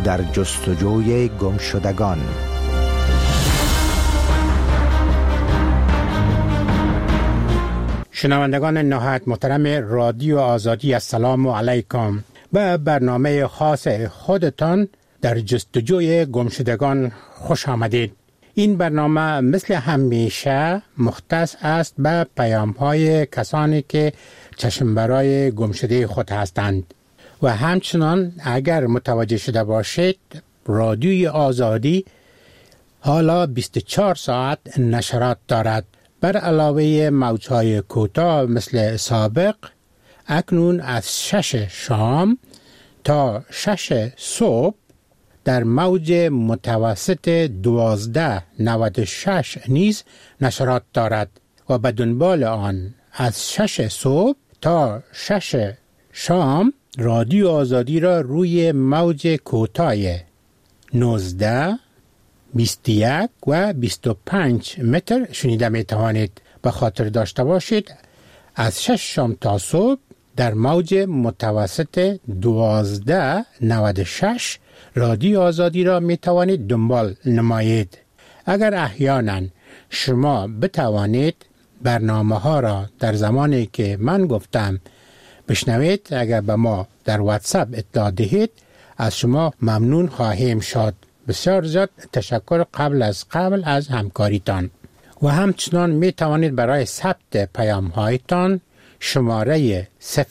در جستجوی گمشدگان. شنوندگان نهایت محترم رادیو آزادی، السلام علیکم. به برنامه خاص خودتان در جستجوی گمشدگان خوش آمدید. این برنامه مثل همیشه مختص است به پیام‌های کسانی که چشم برای گمشده خود هستند و همچنان اگر متوجه شده باشید رادیوی آزادی حالا 24 ساعت نشرات دارد. بر علاوه موجهای کوتاه مثل سابق، اکنون از 6 شام تا 6 صبح در موج متوسط 1296 نیز نشرات دارد و به دنبال آن از 6 صبح تا 6 شام رادیو آزادی را روی موج کوتاه 19 21 و 25 متر شنیده می توانید. به خاطر داشته باشید از 6 شام تا صبح در موج متوسط 1296 رادیو آزادی را می توانید دنبال نمایید. اگر احیانا شما بتوانید برنامه ها را در زمانی که من گفتم بشنوید، اگر به ما در واتساپ اطلاع دهید از شما ممنون خواهیم شد. بسیار زیاد تشکر قبل از همکاریتان. و همچنان می توانید برای ثبت پیام هایتان شماره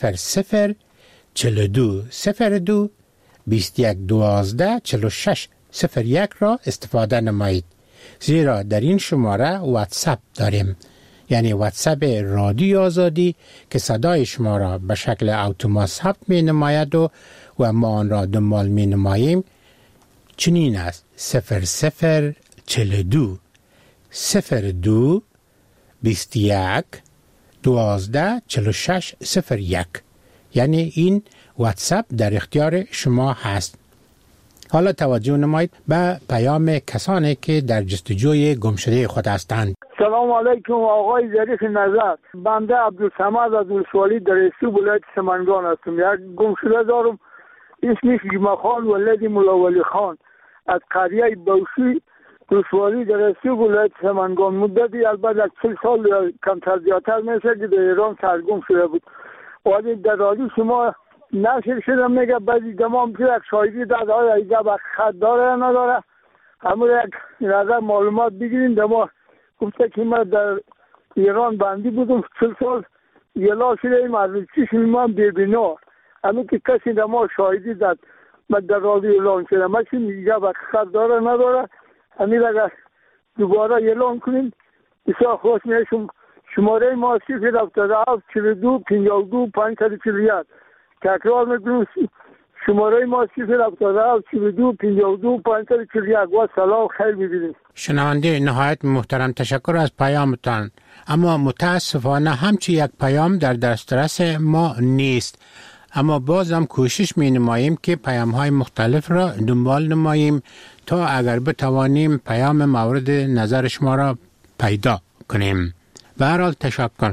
004202 2112 4601 را استفاده نمایید، زیرا در این شماره واتساپ داریم، یعنی واتساپ رادیو آزادی که صدای شما را به شکل اتومات ثبت می نماید و ما آن را دنبال می نماییم. چنین است: 0042 02 21 12 4601. یعنی این واتساپ در اختیار شما هست. حالا توجه نمایید به پیام کسانی که در جستجوی گمشده خود هستند. سلام علیکم آقای ظریف نظر. بنده عبدالصمد از ولسوالی در استو ولایت سمنگان هستم. یک گمشده دارم، اسمش جمعخان ولد ملاولی خان از قریه بوشی ولسوالی در استو ولایت سمنگان. مدتی البته 40 سال یا کمتر زیادتر میشه که در ایران سرگم شده بود. ولی در رادیو شما نشر شده، میگه بعضی دمام که یک شاهدی داده های ایجا با خط داره یا نداره، همون یک نظر معلومات بگیرین. دما گفته که من در ایران بندی بودم 40 سال یلا شده ایم از چشم من ببینا، همین که کسی دما شاهدی داد من در رادیو اعلان شده. من چی ایجا با خط داره نداره، همین اگر دوباره اعلان کنین بسیار خوش میشم. شماره ما 077 42 52 541. تکرار میکنم، شماره ما 077 42 52 541. و سلام، خیر ببینید. شنونده نهایت محترم، تشکر از پیامتان، اما متاسفانه همچی یک پیام در دسترس ما نیست، اما بازم کوشش می نماییم که پیام های مختلف را دنبال نماییم تا اگر بتوانیم پیام مورد نظر شما را پیدا کنیم. به هر حال تشکر.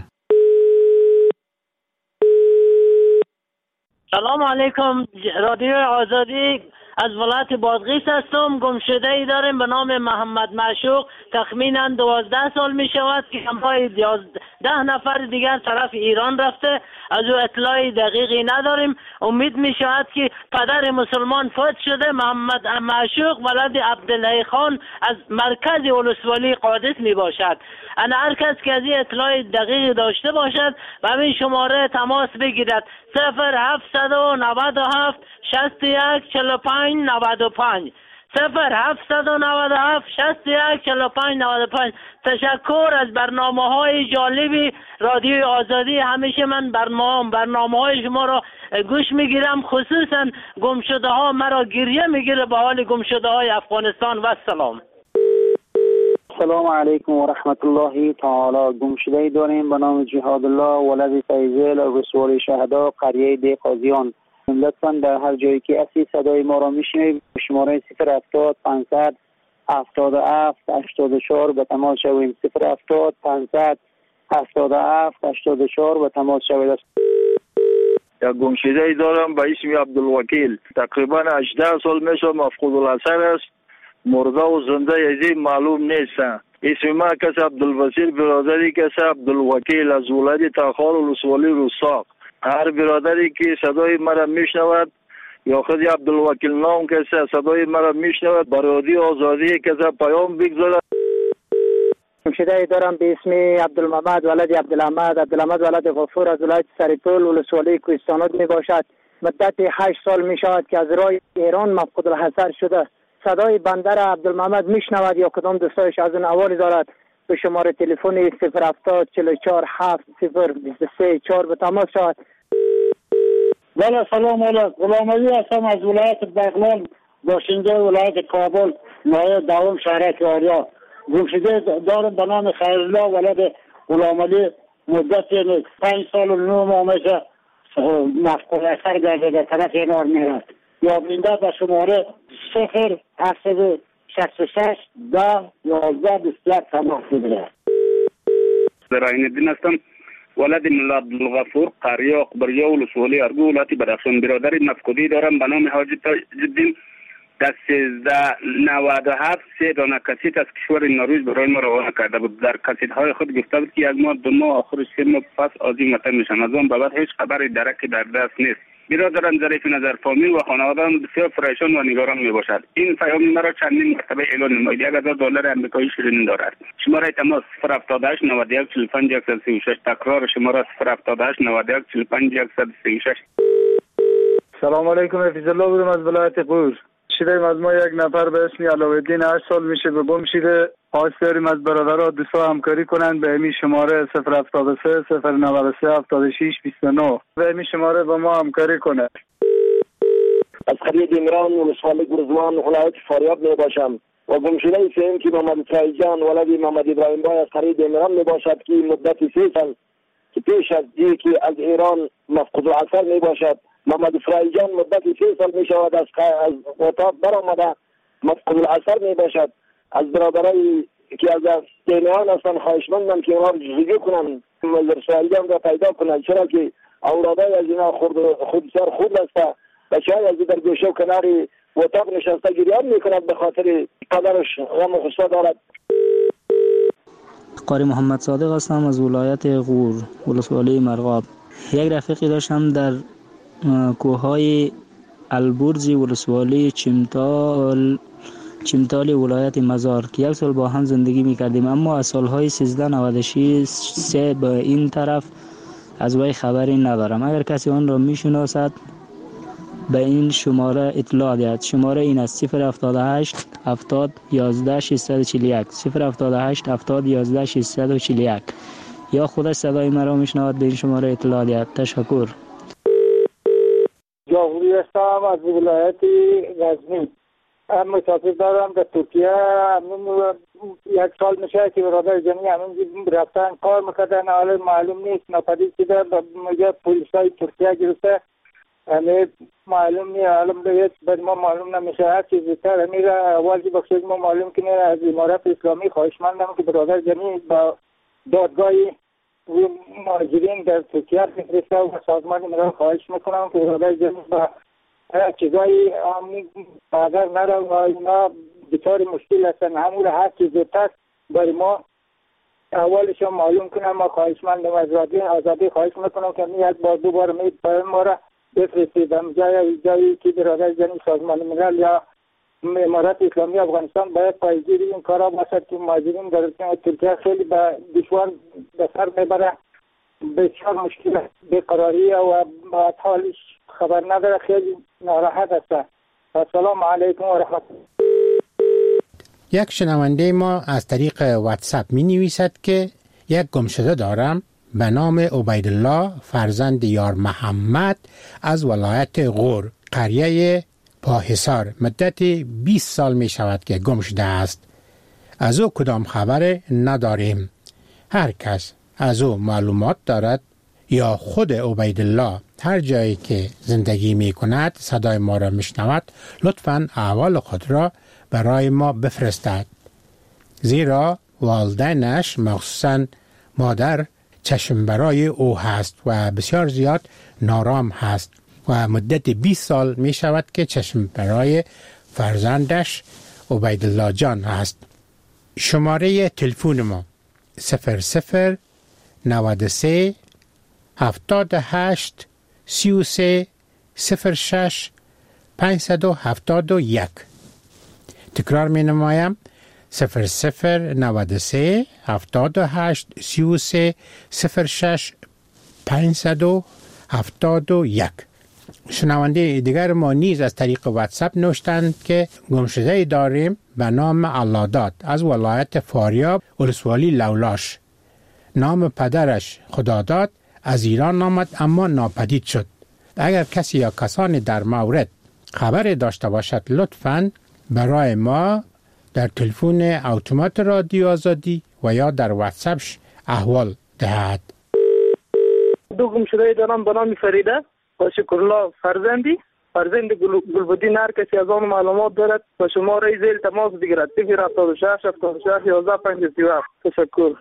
سلام علیکم، رادیو آزادی از ولایت بادغیس هستم. گمشده ای داریم به نام محمد معشوق، تخمینا 12 سال می شود که همراه 10 نفر دیگر طرف ایران رفته. از او اطلاعی دقیقی نداریم. امید می شود که پدر مسلمان فوت شده. محمد معشوق ولد عبدالله خان از مرکز ولسوالی قادس می باشد. انا هر کس که از این اطلاع دقیق داشته باشد و همین شماره تماس بگیرد 0797 61 45 95 0797 61 45 95. تشکر از برنامه‌های جالبی رادیو آزادی. همیشه من برنامه‌های شما را گوش میگیرم، خصوصا گمشده ها مرا گریه میگیره به حال گمشده های افغانستان. و سلام. السلام علیکم و رحمت الله تعالی. گمشده داریم به نام جهاد الله ولد فیضل ولسوالی شهدا قریه دی قاضیان. لطفاً در هر جایی که هستی صدای ما را میشنوید شماره 070 500 77 84 به تماس شویم. 070 500 77 84 به تماس شوید. یک گمشده دارم به اسم عبدالوکیل. تقریبا 18 سال میشه مفقود الاثر است. مرده و زنده یزی معلوم نیست. اسم ما کس عبدالبصیر، برادری کس عبدالوکیل از ولایت تاخار ولسوالی روساق. هر برادری که صدای مرا میشنود یا خود عبدالوکیل نام کسی صدای مرا میشنود برادری آزادی کسی پیام بگذارد. گمشده دارم به اسم عبدالمحمد ولد عبدالحمد ولد غفور از ولایت سرپل ولسوالی کوهستانات می باشد. مدت 8 سال می شود که از راه ایران مفقود الحضر شده. صدای بنده را عبدالمحمد می شنود یا کدام دوستایش از اون احوالی دارد به شماره تلفن 070 44 7 023 4 به تماس شود. بله سلام علیکم. غلام علی هستم از ولایت بغلان باشنده ولایت کابل نایب دوم شهر آریا. گمشده دارم به نام خیرالله ولد غلام علی مدت 5 سال و 9 ماه میشه مفقود اثر گردیده طرف اینار میرد. یا بینده به شماره 0-866 10 11 21 تماس بگیرد. زراین الدین هستم ولد ملا عبدالغفور قریه اخبریه ولسوالی ارگو ولایت بدخشان. برادر مفقودی دارم به نام حاجی تاج‌الدین. در 1397 3 دانه کسیت از کشور نروژ برای ما روانه کرده بود. در کسیت‌های خود گفته بود که 1 ماه 2 ماه آخرش 3 ماه پس از این وطن میشن. از آن به بعد هیچ خبری درکی در دست نیست. برادرم ظریف نظر فامیل و خانواده‌ام بسیار پریشان و نگران میباشد. این پیام مرا چندین مرتبه اعلان نمود. $1000 آمریکایی شیرین دارد. شماره تماس 078 91 45 136. تکرار شماره 078 91 45 136. سلام علیکم. حفیظ الله بودم از ولایت قور. شده از ما یک نفر به اسم علاءالدین 8 سال میشه به گم شده. خواست داریم از برادرها دوستا همکاری کنند به این شماره 073 093 76 29 به این شماره با ما همکاری کنند. از قریه دیمران ولسوالی گرزوان ولایت فاریاب می باشم و گم شده سیم که محمد فرایجان ولد محمد ابراهیم بای از قریه دیمران می باشد که مدت 3 سال که پیش از که از ایران مفقود الاثر می باشد. محمد فرایجان مدت 3 سال می شود از اتاق برآمده مفقود الاثر می باشد. از برادرای که از دینیان هستن خواهشمندم که اونا جزگی کنن محمد فرایجان را پیدا کنن، چرا که اولادای از اینا خود بسیار خود است. بچه‌های از در گوشه و کنار اتاق نشسته گریان میکند به خاطر پدرش غم و غصه دارد. قاری محمد صادق هستم از ولایت غور ولسوالی مرغاب. یک رفیقی داشتم در کوههای البرز ولسوالی چمتال ولایت مزار که 1 سال با هم زندگی میکردیم، اما از سالهای 1396 به این طرف از وی خبری ندارم. اگر کسی آن را میشناسد به این شماره اطلاع دهد. شماره این است 078 70 11 641 078 70 11 641 یا خودش صدای مرا میشنود به این شماره اطلاع دهد. تشکر. جاوری هستم از ولایت غزنی. مسافر دارم در ترکیه. 1 سال میشه که برادر جمعی همین رفتن کار میکردن، حالا معلوم نیست ناپدید شده. میگه پلیسای ترکیه گرفته، همه معلوم نیست. حالا بعد ما معلوم نمیشه. هر چیز زودتر همین را اول بخشید ما معلوم کنه. از امارات اسلامی خواهشمندم که برادر جمعی با دادگاه مهاجرین در ترکیه بفرسته و سازمان ملل خواهش میکنم که برادر جمعی با چیزایی اگر نره و اینا بطور مشکل هستن همون هر چیز زودتر برای ما اولش معلوم کنم. ما خواهشمندم از رادیو آزادی خواهش میکنم که یک بار 2 بار پیام ما را بفرستید. جایی که برادر جمعی سازمان ملل یا امارات اسلامی افغانستان باید پایگیر این کارا باشد که مهاجرین در ترکیه خیلی به دشوار به سر میبره. بسیار مشکل بیقراری و بعد حالش خبر نداره، خیلی ناراحت است. السلام علیکم و رحمت الله. یک شنونده ما از طریق واتساپ می نویسد که یک گمشده دارم به نام عبیدالله فرزند یار محمد از ولایت غور قریه پاحصار. مدت 20 سال می شود که گم شده است. از او کدام خبر نداریم. هر کس از او معلومات دارد یا خود عبیدالله هر جایی که زندگی می کند صدای ما را می شنود لطفاً احوال خود را برای ما بفرستد، زیرا والدینش مخصوصاً مادر چشم برای او هست و بسیار زیاد نارام هست و مدت 20 سال می شود که چشم برای فرزندش عبیدالله جان هست. شماره تلفن ما 00 93 78 33 06 571. تکرار می نمایم 00 93 78 33 06 571. شنونده دیگر ما نیز از طریق واتساپ نوشتند که گمشده داریم به نام اللهداد از ولایت فاریاب ولسوالی لولاش. نام پدرش خداداد از ایران آمد اما ناپدید شد. اگر کسی یا کسانی در مورد خبر داشته باشد لطفاً برای ما در تلفن اتومات رادیو آزادی و یا در واتساپش احوال دهد. دو گمشده دارم به نام فریده و شکرالله فرزند گلبدین. هر کسی از آن معلومات دارد و شماره زیر تماس بگیرد 076 76 11 57. تشکر.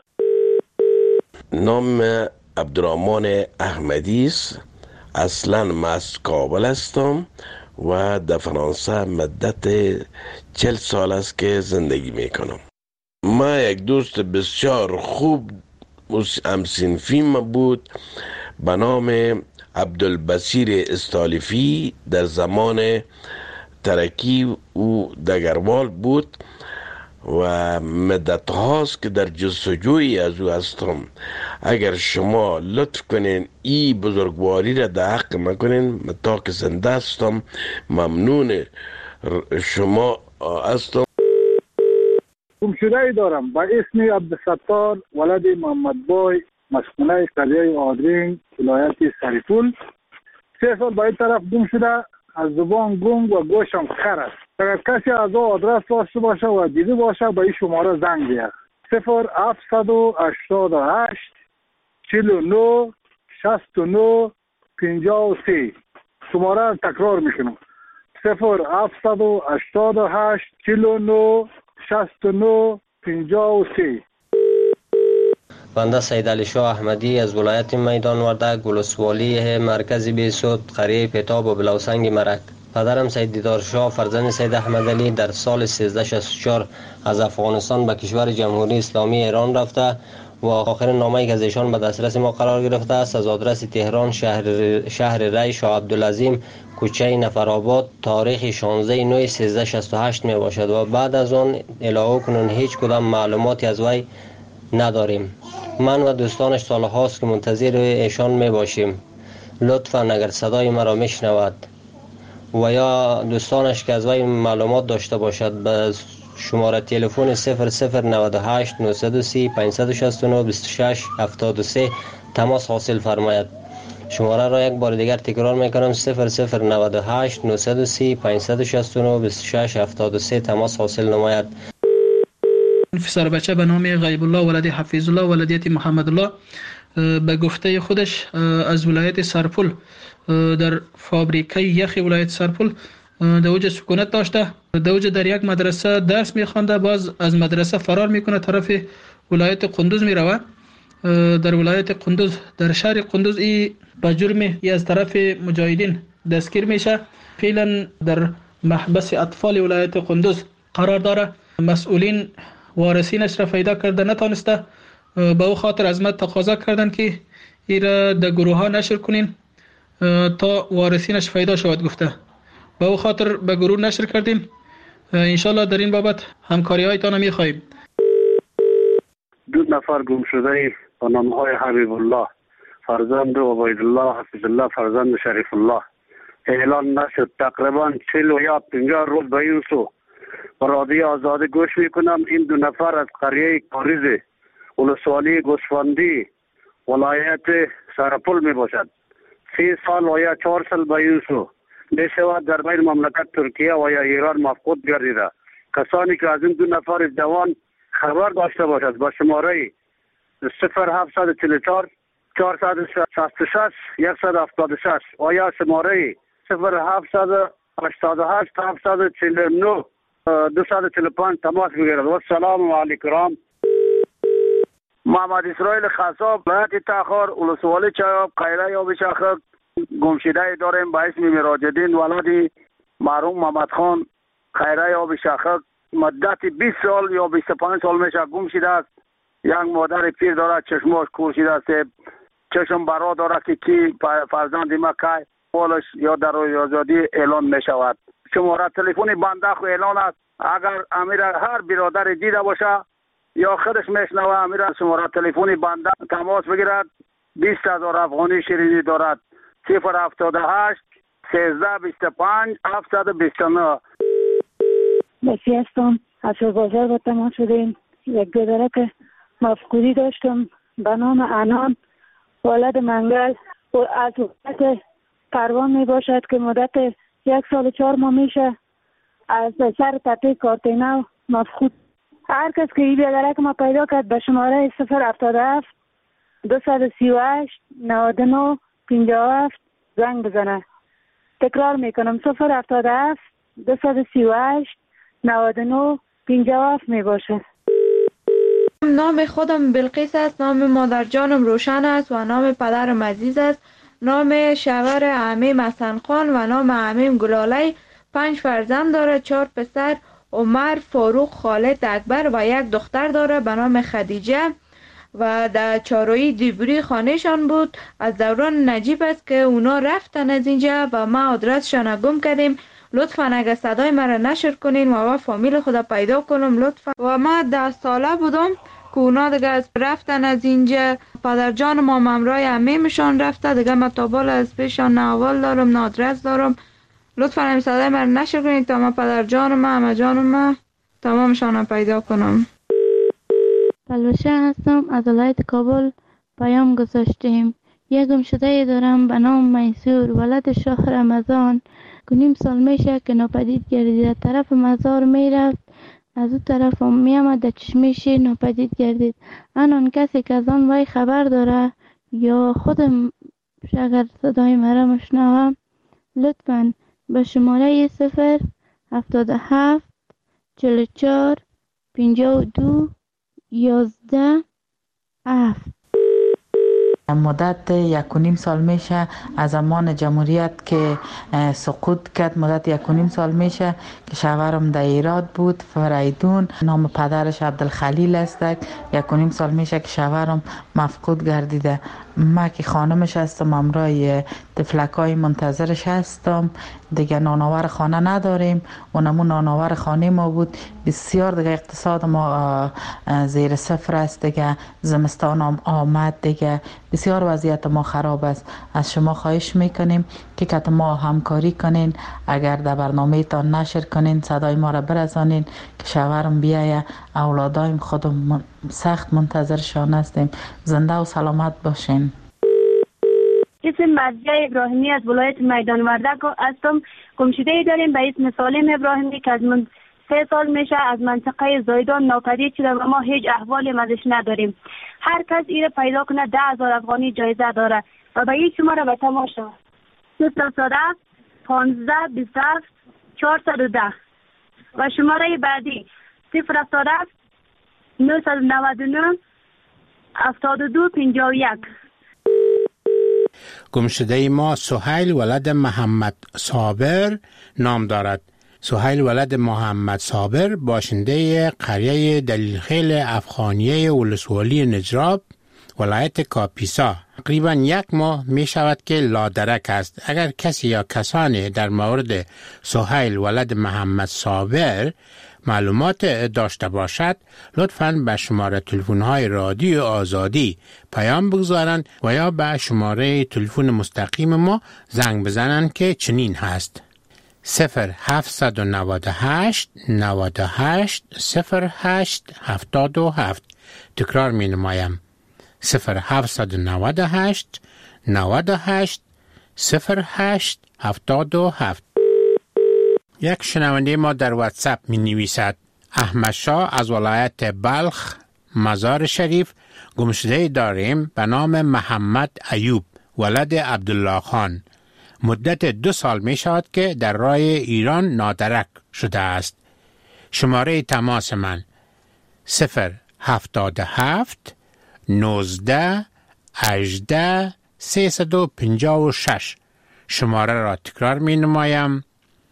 نام عبدالرحمن احمدی است. اصلا من از کابل هستم و در فرانسه مدت 40 سال است که زندگی میکنم. ما یک دوست بسیار خوب همسنفی بود به نام عبدالبصیر استالیفی. در زمان ترکی او دگروال بود و مدت هاست که در جستجوی از او هستم. اگر شما لطف کنین ای بزرگواری را در حق مکنین، تا که زنده هستم ممنون شما هستم. گمشده دارم با اسم عبدالستار ولد محمد بای، مسکونه قریه آدرین، ولایت سرپول. 3 سال با این طرف گم شده. از زبان گنگ و گوشم خر است. اگر کسی از او آدرس داشته باشه و دیده باشه به این شماره زنگ بیاد 0788 49 69 53. شماره را تکرار میکنم 0788 49 69 53. بنده سید علی شاه احمدی از ولایت میدان وردک ولسوالی مرکز بیسود قریه پیتاب و بلوسنگ مرک. پدرم سید دیدار شاه فرزند سید احمد علی در سال 1364 از افغانستان به کشور جمهوری اسلامی ایران رفته و آخرین نامه‌ای که از ایشان به دسترس ما قرار گرفته است از آدرس تهران شهر ری شاه عبدالعظیم کوچه نفرآباد تاریخ 16 9 1368 می باشد و بعد از آن الهو کنون هیچ کدام معلوماتی از وی نداریم. من و دوستانش سال هاست که منتظر ایشان می باشیم. لطفاً اگر صدای مرا میشنود و یا دوستانش که از وی معلومات داشته باشد به شماره تلفن 0098 930 569 26 73 تماس حاصل فرماید. شماره را یک بار دیگر تکرار میکنم 0098 930 569 26 73 تماس حاصل نماید. پسر بچه به نام غیب الله ولد حفیظ الله ولدیت محمد الله به گفته خودش از ولایت سرپل در فابریکه یخ ولایت سرپل دوجه سکونت داشته. دوجه در یک مدرسه درس میخوانده، باز از مدرسه فرار میکنه طرف ولایت قندوز میروه. در ولایت قندوز در شهر قندوز ای به جرم از طرف مجاهدین دستگیر میشه. فعلا در محبس اطفال ولایت قندوز قرار داره. مسئولین وارثینش را پیدا کرده نتانسته، به او خاطر از ما تقاضا کردن که این را در گروه ها نشر کنین تا وارثینش پیدا شود. گفته به او خاطر به گروه نشر کردیم. انشالله در این بابت همکاری هایتان میخواهیم. 2 نفر گم شده با نام های حبیب الله فرزند عبیدالله حفیظ الله فرزند شریف الله اعلان نشد. تقریبا 40 یا 50 روز به این سو و رادیو آزادی گوش میکنم. این 2 نفر از قریه کاریز ولسوالی گوسفندی ولایت سرپل می باشد. 3 سال و یا 4 سال به این سو می شود در بین مملکت ترکیه و یا ایران مفقود گردیده. کسانی که از این 2 نفر جوان خبر داشته باشد با شماره 0744 466 176 و یا شماره 0788 749 245 تماس بگیرد. و السلام علیکم. محمد اسرائیل خصاب ولایت تخار ولسوالی چایاب قیره یا بشاخک گمشده داریم به اسم میراجدین ولد مرحوم محمد خان قیره یا بشاخک مدت 20 سال یا 25 سال میشه گم شده است. یک مادر پیر داره چشماش کور شده است، چشم برا داره که کی فرزند ما که بالش یا در روی آزادی اعلان می شود. شماره تلفن بنده خو اعلان است، اگر امیر هر برادر دیده باشه یا خودش میشنوه امیر شماره تلفن بنده تماس بگیرد. 20,000 افغانی شیرینی دارد. 078 1325 729. بسی هستم از بازار با تماس شدیم. یک گذرک مفقودی داشتم به نام انان ولد منگل و از وقت پروان می باشد که مدت 1 سال و 4 ماه میشه از سر تپه کارتینو مفقود. هر کس که این گذرک ما پیدا کرد به شماره 077 238 99 57 زنگ بزنه. تکرار میکنم 077 238 99 57 می باشه. نام خودم بلقیس است، نام مادر جانم روشن است و نام پدرم عزیز است. نام شوهر عمیم حسن خان و نام عمیم گلالی. 5 فرزند داره، 4 پسر عمر، فاروق، خالد، اکبر و 1 دختر داره به نام خدیجه و در چارویی دیبری خانهشان بود. از دوران نجیب است که اونا رفتن از اینجا و ما آدرسشان گم کردیم. لطفا اگر صدای مرا نشر کنین و فامیل خدا پیدا کنم لطفا. و ما 10 ساله بودم که اونا دیگه رفتن از اینجا. پدر جان ما ممرای عمیمشان رفته دیگه. ما تابال از پیشان نه اول دارم نه آدرس دارم. لطفا این صدای مرا نشر کنین تا ما پدر جان ما عمه جان ما تمامشان پیدا کنم. بلوشه هستم از ولایت کابل. پیام گذاشتیم. یک گمشده دارم به نام میسور ولد شاه رمضان. 9 سال میشه که ناپدید گردید. طرف مزار میرفت از اون طرف میامد در چشمش ناپدید گردید. آن کسی که از آن وای خبر داره یا خودم اگر صدای مرا مشنوم لطفا به شماره 077 44 52 11 7. مدت 1.5 سال میشه از زمان جمهوریت که سقوط کرد. مدت 1.5 سال میشه که شوهرم در ایراد بود، فریدون. نام پدرش عبدالخلیل است. 1.5 سال میشه که شوهرم مفقود گردیده. ما که خانمش هستم امرای تفلکای منتظرش هستم. دیگه نانآور خانه نداریم. اونمون نانآور خانه ما بود. بسیار دیگه اقتصاد ما زیر صفر است. دیگه زمستان هم آمد دیگه بسیار وضعیت ما خراب است. از شما خواهش میکنیم که ما همکاری کنین. اگر در برنامه تان نشر کنین صدای ما را برسانین که شوهرم بیایه. اولادایم خودم سخت منتظرشان هستیم. زنده و سلامت باشین. اسم مرضیه ابراهیمی از ولایت میدان وردک هستم. گمشده داریم به اسم سالم ابراهیمی که از من 3 سال میشه از منطقه زایدان ناپدید شده و ما هیچ احوالی ازش نداریم. هر کس ایره پیدا کنه 10,000 افغانی جایزه داره و به این شماره به تماشا 017 15 27 410 و شماره بعدی 017 999 72 51. گمشده ما سهیل ولد محمد صابر نام دارد. سهیل ولد محمد صابر باشنده قریه دلیلخیل افغانیه ولسوالی نجراب ولایت کاپیسا. تقریبا 1 ماه می شود که لادرک است. اگر کسی یا کسانی در مورد سهیل ولد محمد صابر معلومات داشته باشد لطفاً به شماره تلفن‌های رادیو آزادی پیام بگذارند و یا به شماره تلفن مستقیم ما زنگ بزنند که چنین هست: 0798 98 08 77. تکرار می نمایم: 0798 98 08 77. یک شنونده ما در واتساپ می نویسد: احمد شاه از ولایت بلخ مزار شریف گمشده داریم به نام محمد ایوب ولد عبدالله خان. مدت 2 سال می شود که در راه ایران نادرک شده است. شماره تماس من 077 19 18 356. شماره را تکرار می نمایم.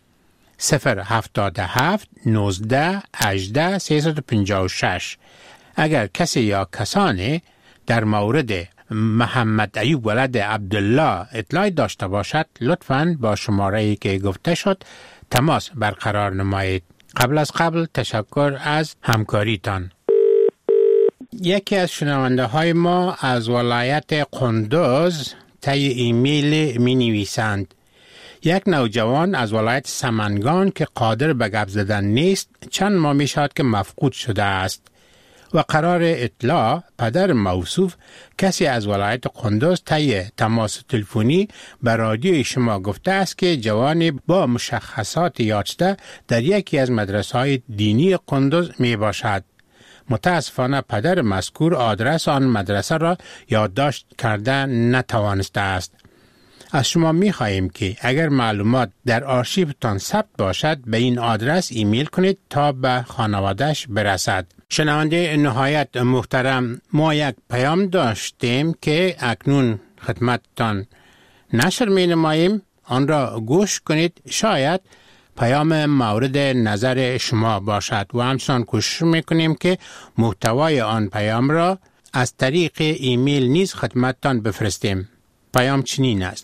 077 19 18 356. اگر کسی یا کسانی در مورد محمد ایوب ولد عبدالله اطلاعی داشته باشد لطفاً با شماره‌ای که گفته شد تماس برقرار نمایید. قبل تشکر از همکاریتان. یکی از شنونده های ما از ولایت قندوز طی ایمیل می نویسند: یک نوجوان از ولایت سمنگان که قادر به گپ زدن نیست چند ماه می شود که مفقود شده است و قرار اطلاع پدر موصوف کسی از ولایت قندوز طی تماس تلفنی به رادیوی شما گفته است که جوانی با مشخصات یافته در یکی از مدرسه‌های دینی قندوز می باشد. متاسفانه پدر مذکور آدرس آن مدرسه را یادداشت کرده نتوانسته است. از شما می خواهیم که اگر معلومات در آرشیوتان ثبت باشد به این آدرس ایمیل کنید تا به خانواده‌اش برسد. شنونده نهایت محترم، ما یک پیام داشتیم که اکنون خدمتتان نشر می نماییم. آن را گوش کنید، شاید پیام مورد نظر شما باشد و همچنان کوشش میکنیم که محتوای آن پیام را از طریق ایمیل نیز خدمتتان بفرستیم. پیام چنین است: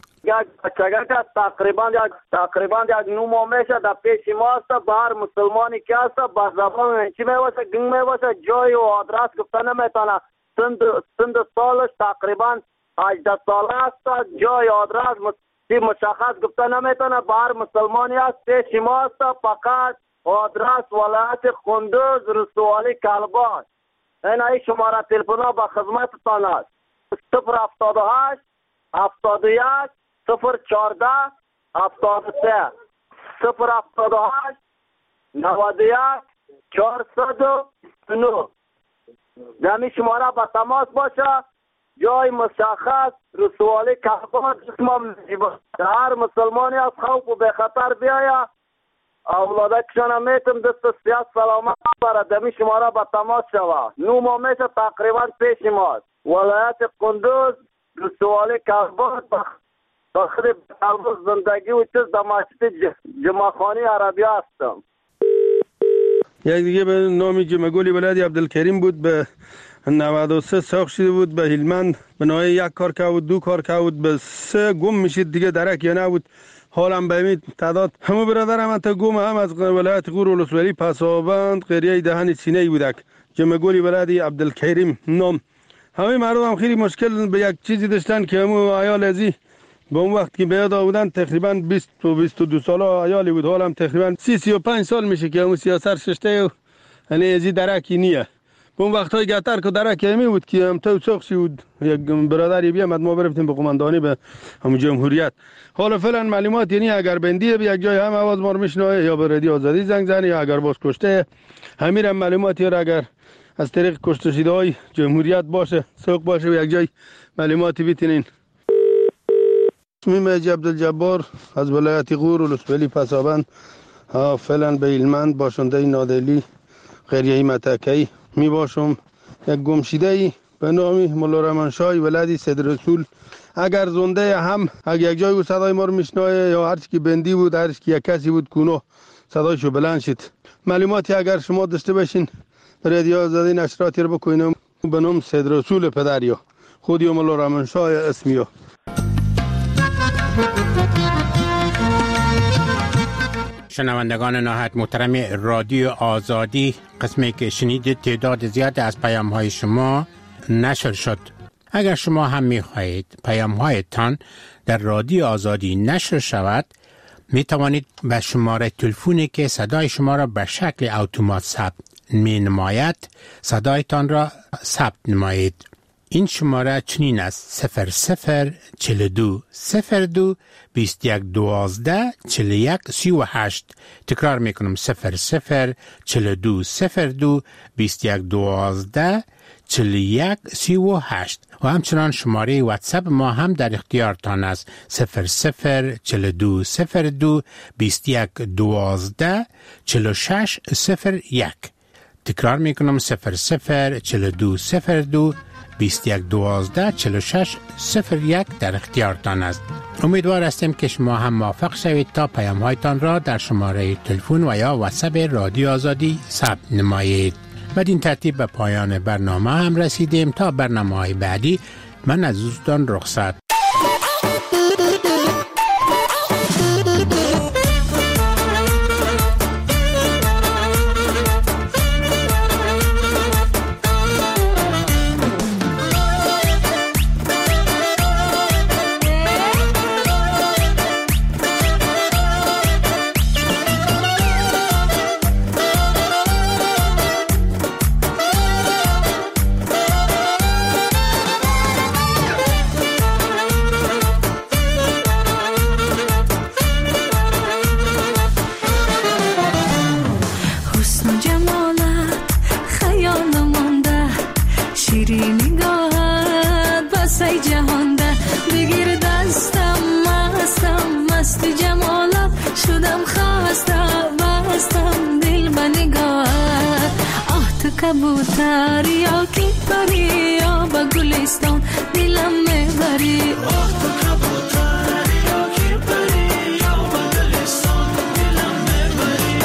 تقریبا یک 9 ماه میشه در پیش ما است. بر مسلمانی که است با زبان چی میواسه گنگ میواسه جای و آدرس گفته نمیتونه. سند سالش تقریبا 18 ساله است. جای آدرس مشخص گفته نمیتونه. بر مسلمانی است پیش ما است. فقط آدرس ولایت قندوز رسوالی کلباش. این شماره تلفن ها به خدمتتان است: 078 71 014 73 078 91 409. دمی شماره به تماس باشه. جای مشخص رسوالی کلباش اسمم نجیبه. هر مسلمانی از خوف و به خطر بیاید اولاده کشانه میتم دست سیاست سلامت برد. دمی شماره به تماس شوه. 9 ماه میشه تقریبا پیش ماست. ولایت قندوز رسوالی کلباش داخل کلباش زندگی و چیز در مسجد جمعخانی عربی هستم. یک دیگه به نام جمعگولی ولایت عبدالکریم بود، به 93 ساخت شده بود، به هلمند به نوعی 1 کار که بود 2 کار که بود به 3 گم میشید دیگه درک یا نبود. حالم به این تعداد همه برادرم انت گم هم از ولایت غور ولسوالی پسابند قریه دهن سینه بودک. جمعگولی ولایت عبدالکریم نام. همه مردم هم خیلی مشکل به یک چیزی داشتن که همون عیال ازی به اون وقت که بیاد بودن تقریبا 20 و 22 ساله عیالی بود. حالم تقریبا 30-35 سال میشه که همون سیاست ششته و یعنی ازی درکی نیه. به اون وقت های گتر که درکی همی بود که هم تو ساخشی بود. یک برادری بیامد ما برفتیم به قماندانی به همون جمهوریت. حالا فعلا معلومات یعنی اگر بندیه به یک جای هم آواز ما رو میشنوه یا به رادیو آزادی زنگ زنی یا اگر باز کشته همین هم معلوماتی را اگر از طریق کشته شده های جمهوریت باشه سوق باشه به یک جای معلوماتی بیتینین. اسمیم عبدالجبار از ولایت غور ولسوالی پسابند، فعلا به هلمند باشنده نادلی قریه متکی می باشم. یک گمشیده به نام مولا رحمانشاه ولایت صدررسول اگر زنده هم اگر یک جای او صدای ما رو میشنوه یا هر چی که بندی بود هر چی که یک کسی بود کونو صدایشو بلند شد. معلوماتی اگر شما داشته باشین رادیو آزادی نشراتی رو بکنیم به نام صدررسول پدریا خودی مولا رحمانشاه اسمیو. شنوندگان نهایت محترم رادیو آزادی، قسمی که شنیدید تعداد زیاد از پیام های شما نشر شد. اگر شما هم می خواهید پیام هایتان در رادیو آزادی نشر شود می توانید به شماره تلفنی که صدای شما را به شکل اتومات ثبت می نماید صدایتان را ثبت نمایید. این شماره چنین است: 0042 02 21 12 41 38. تکرار میکنم: 0042 02 21 12 41 38. و همچنان شماره واتساپ ما هم در اختیارتان است: 0042 02 21 12 46 01. تکرار میکنم: 0042 02 2112 46 01 در اختیارتان است. امیدوار هستیم که شما هم موافق شوید تا پیام هایتان را در شماره تلفن و یا واتساپ رادیو آزادی ثبت نمایید. بدین ترتیب به پایان برنامه هم رسیدیم. تا برنامه‌های بعدی من از دوستان رخصت. کبوتر یا کی پری یا با گلستان دلم میبری تو کبوتر یا کی پری یا با گلستان دلم میبری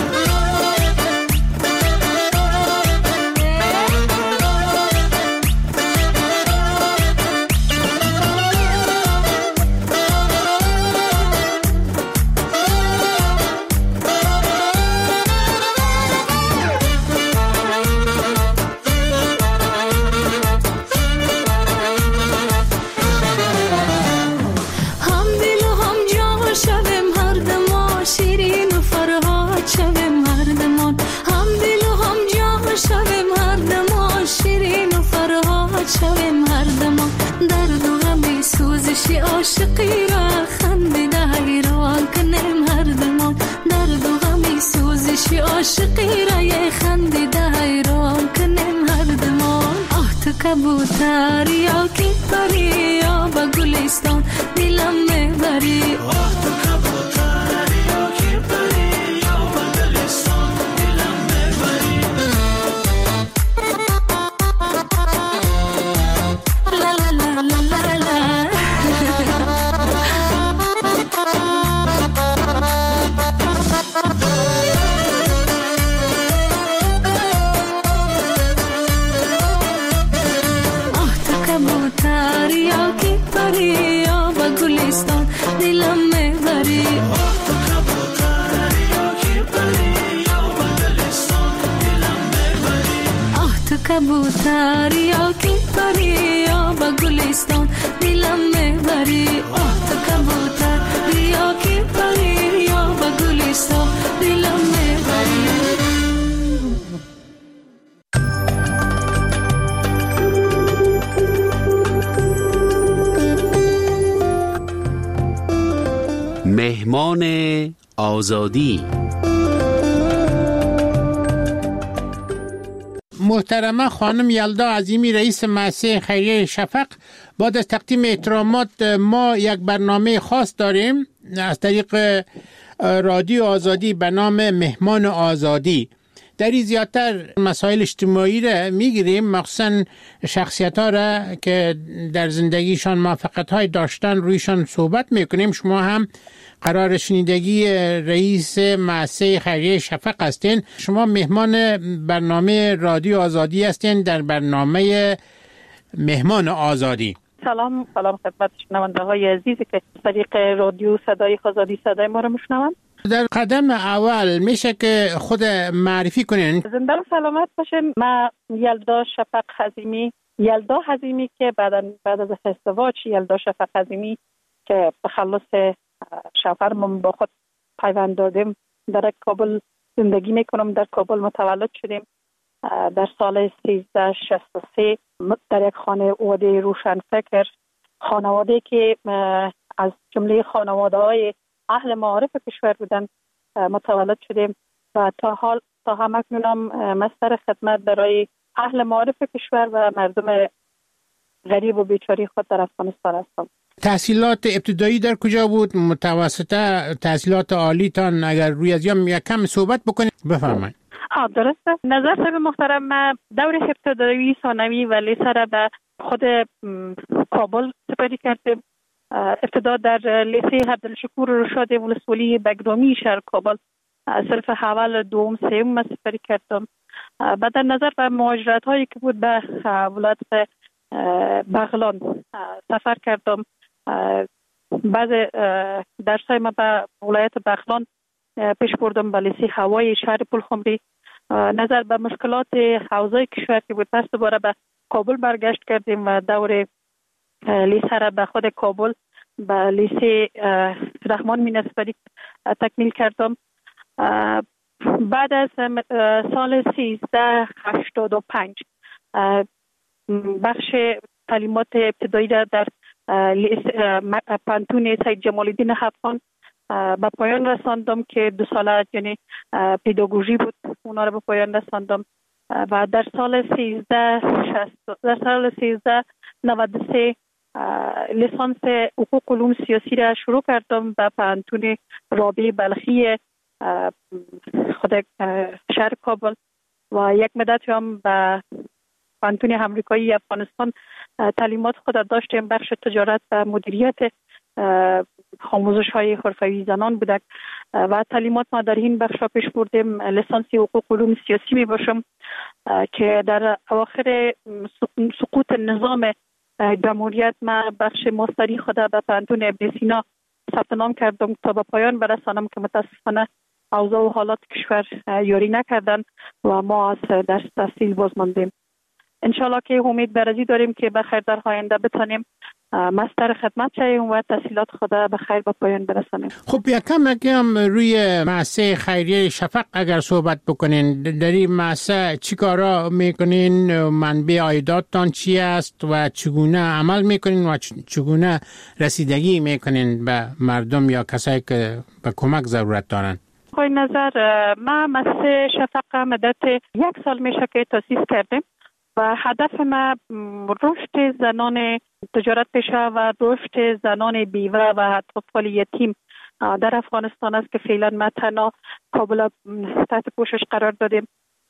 عاشقی را خندیده حیران کنیم هر دمان درد و غمی سوزشی عاشقی را یه خندیده حیران کنیم هر دمان تو کبوتر یا کی پری یا با گلستان دلم میبری تو کبوتر یا کی پری یا با گلستان دلم میبری لا لا لا لا لا یا با گلستان دلم میبری تو کبوتر یا کی پری یا با گلستان دلم میبری تو کبوتر یا کی پری یا با گلستان دلم میبری تو کبوتر یا کی پری یا با گلستان دلم میبری مهمان آزادی. محترمه خانم یلدا عظیمی رئیس مؤسسه خیریه شفق، بعد از تقدیم احترامات ما یک برنامه خاص داریم از طریق رادیو آزادی به نام مهمان آزادی. در این زیادتر مسائل اجتماعی را میگیریم، مخصوصا شخصیت ها را که در زندگیشان موفقیت های داشتن رویشان صحبت میکنیم. شما هم قرار شنیدگی رئیس مؤسسه خیریه شفق هستین. شما مهمان برنامه رادیو آزادی هستین در برنامه مهمان آزادی. سلام خدمت شنونده های عزیزی که طریق رادیو صدای آزادی صدای ما رو میشنوند. در قدم اول میشه که خود معرفی کنین. زنده و سلامت باشین. من یلدا شفق حزیمی، یلدا حزیمی که بعد از ازدواج یلدا شفق حزیمی که تخلص شوهرم با خود پیوند دادیم در کابل زندگی میکنم. در کابل متولد شدیم در سال 1363 در یک خانواده روشنفکر، خانواده که از جمله خانواده های اهل معارف کشور بودن متولد شدیم و تا همکنون مستر خدمت برای اهل معارف کشور و مردم غریب و بیچاره خود در افغانستان هستم. تحصیلات ابتدایی در کجا بود؟ متوسطه، تحصیلات عالیتان اگر روی از یک کم صحبت بکنید بفرمایید. درسته. نظر صاحب محترم، من دور ابتدایی، ثانوی و لیسه را به خود کابل سپری کردیم. ابتدا در لیسه عبدالشکور رشاد ولسوالی بگرامی شهر کابل صرف اول دوم سوم سپری کردم. بعد در نظر به مهاجرت هایی که بود به ولایت بغلان سفر کردم. بعض درسای ما به ولایت بغلان پیش بردم به لیسه هوایی شهر پلخمری. نظر به مشکلات حوزه کشور که بود پس دوباره به کابل برگشت کردیم و دور لیسه را به خود کابل به لیسه رحمان مینسپری تکمیل کردم. بعد از سال 1385 بخش تعلیمات ابتدایی را در پانتون سید جمال الدین افغان به پایان رساندم که 2 ساله یعنی پداگوژی بود، اونا را به پایان رساندم و در سال 1393 لیسانس حقوق علوم سیاسی را شروع کردم به پانتون رابعه بلخی خود شهر کابل و یک مدت هم به پانتون امریکایی افغانستان تعلیمات خود داشتیم. بخش تجارت و مدیریت آموزش های حرفه‌ای زنان بودک و تعلیمات ما در این بخش پیش بردیم. لیسانس حقوق علوم سیاسی می باشم که در اواخر سقوط نظام جمهوریت ما بخش ماستری خود به پانتون ابن سینا ثبت نام کردم تا به پایان برسانم که متاسفانه اوضاع و حالات کشور یاری نکردن و ما از درس تحصیل باز ماندیم. انشالله که امید برازی داریم که بخیر در آینده بتانیم مستر خدمت شویم و تحصیلات خود بخیر به پایان برسانیم. خب یکم روی مؤسسه خیریه شفق اگر صحبت بکنین، در این مؤسسه چی کارا میکنین؟ منبع عایداتتان چی است و چگونه عمل میکنین و چگونه رسیدگی میکنین به مردم یا کسایی که به کمک ضرورت دارن؟ خواهی نظر ما مؤسسه شفق مدت 1 سال میشه که تأسیس کردیم و هدف ما رشد زنان تجارت پیشه و رشد زنان بیوه و اطفال یتیم در افغانستان است که فعلا ما تنها کابل تحت پوشش قرار دادیم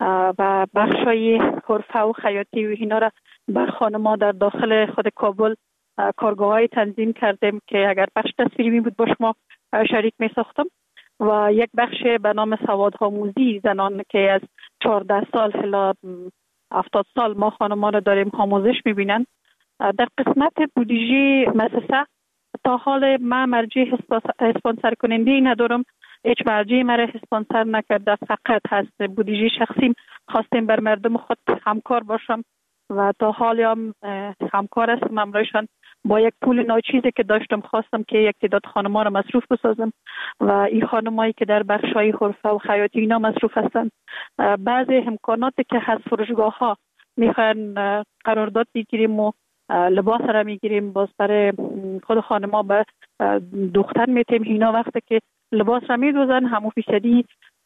و بخشای حرفه و خیاطی و اینا را بر خانم‌ها در داخل خود کابل کارگاه‌های تنظیم کردیم که اگر بخش تصویری بود با شما شریک می ساختم و یک بخش به نام سوادآموزی زنان که از 14 سال الی 70 سال ما خانمان رو داریم آموزش میبینن. در قسمت بودجه مؤسسه تا حال ما مرجع اسپانسر کننده ندارم، هیچ مرجع مرا اسپانسر نکرده، فقط هست بودجه شخصیم خواستیم بر مردم خود همکار باشم و تا حال هم همکار هستم امرایشان. با یک پول ناچیزی که داشتم خواستم که یک تعداد خانم‌ها را مصروف بسازم و این خانمایی که در بخش‌های حرفه و خیاطی اینا مصروف هستند بعضی امکاناتی که از فروشگاه‌ها میخوان قرارداد بگیریم و لباس را میگیریم باز برای خود خانم‌ها به دختر میتیم اینا وقتی که لباس را میدوزن همون فیصدی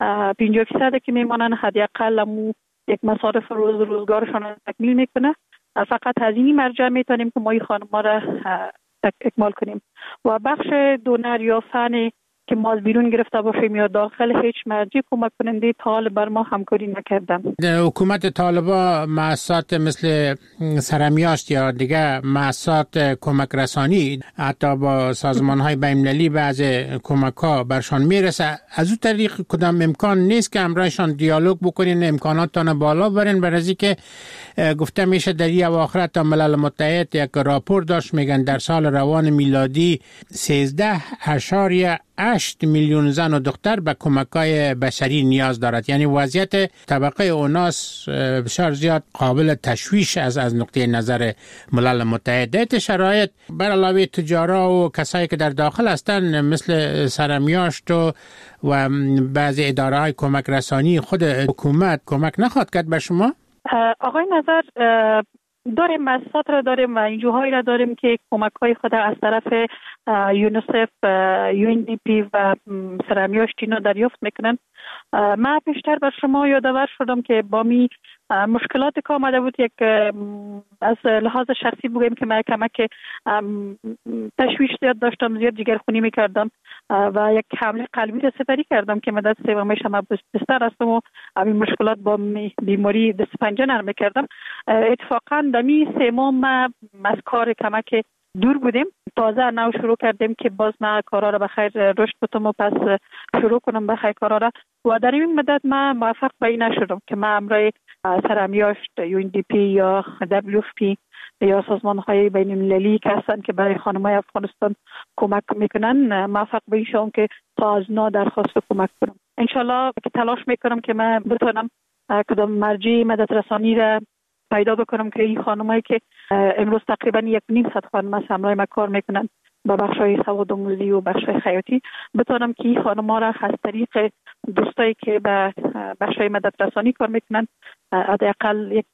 50% که میمانن حداقل همون یک مصارف روزگارشان تکمیل میکنه. فقط از این مرجع میتونیم که ما این خانم‌ها را اکمال کنیم و بخش دونر یا فنی که ما از بیرون گرفته باشیم یا داخل هیچ مرجع کمک کننده تا حال بر ما همکاری نکردن. حکومت طالبان مؤسسات مثل سرمیاشت یا دیگه مؤسسات کمک رسانی حتی با سازمان‌های بین‌المللی بعض کمک‌ها برشان میرسه، از اون طریق کدام امکان نیست که همراهشان دیالوگ بکنین، امکاناتتان بالا برین؟ برای که گفته میشه در این اواخر تا ملل متحد یک راپور داشت میگن در سال روان میلادی 13.8 میلیون زن و دختر به کمک‌های بشری نیاز دارد. یعنی وضعیت طبقه اوناس بسیار زیاد قابل تشویش از نقطه نظر ملل متحد. در شرایط بر علاوه تجارا و کسایی که در داخل هستند مثل سرمیاشت و بعضی اداره‌های کمک رسانی خود حکومت کمک نخواهد کرد به شما؟ آقای نظر داریم مؤسسات را داریم و انجوهایی را داریم که کمک‌های خود از طرف یونیسف، UNDP و سرمیاشت اینا دریافت میکنن من پیشتر بر شما یادآور شدم که با می مشکلات که آمده بود، یک از لحاظ شخصی بگیم که من کمک تشویش زیاد داشتم، زیاد جگرخونی میکردم و یک حمله قلبی را سپری کردم که مدت سومش هم بستر هستم و این مشکلات با بیماری دست پنجه نرم کردم. اتفاقا دمی سوم من از کار کمک دور بودیم، تازه نو شروع کردیم که باز من کارا را بخیر رشد بتم و پس شروع کنم بخیر کارا را و در این مدت من موفق به این نشدم که من امرای سرمیاشت UNDP یا WFP یا سازمان های بین المللی که هستن که برای خانمای افغانستان کمک میکنن موفق به این شدم که تا از نا درخواست کمک کنم. انشالله که تلاش میکنم که من بتونم کدام مرجع مدد رسانی را پیدا بکنم که این خانمایی که امروز تقریبا 1.5 خانم از همراه ما کار میکنن با بخشای سوادآموزی و بخشای خیاطی، بتونم که این خانم‌ها را از طریق دوستایی که به بخشای مدد رسانی کار میکنن حداقل یک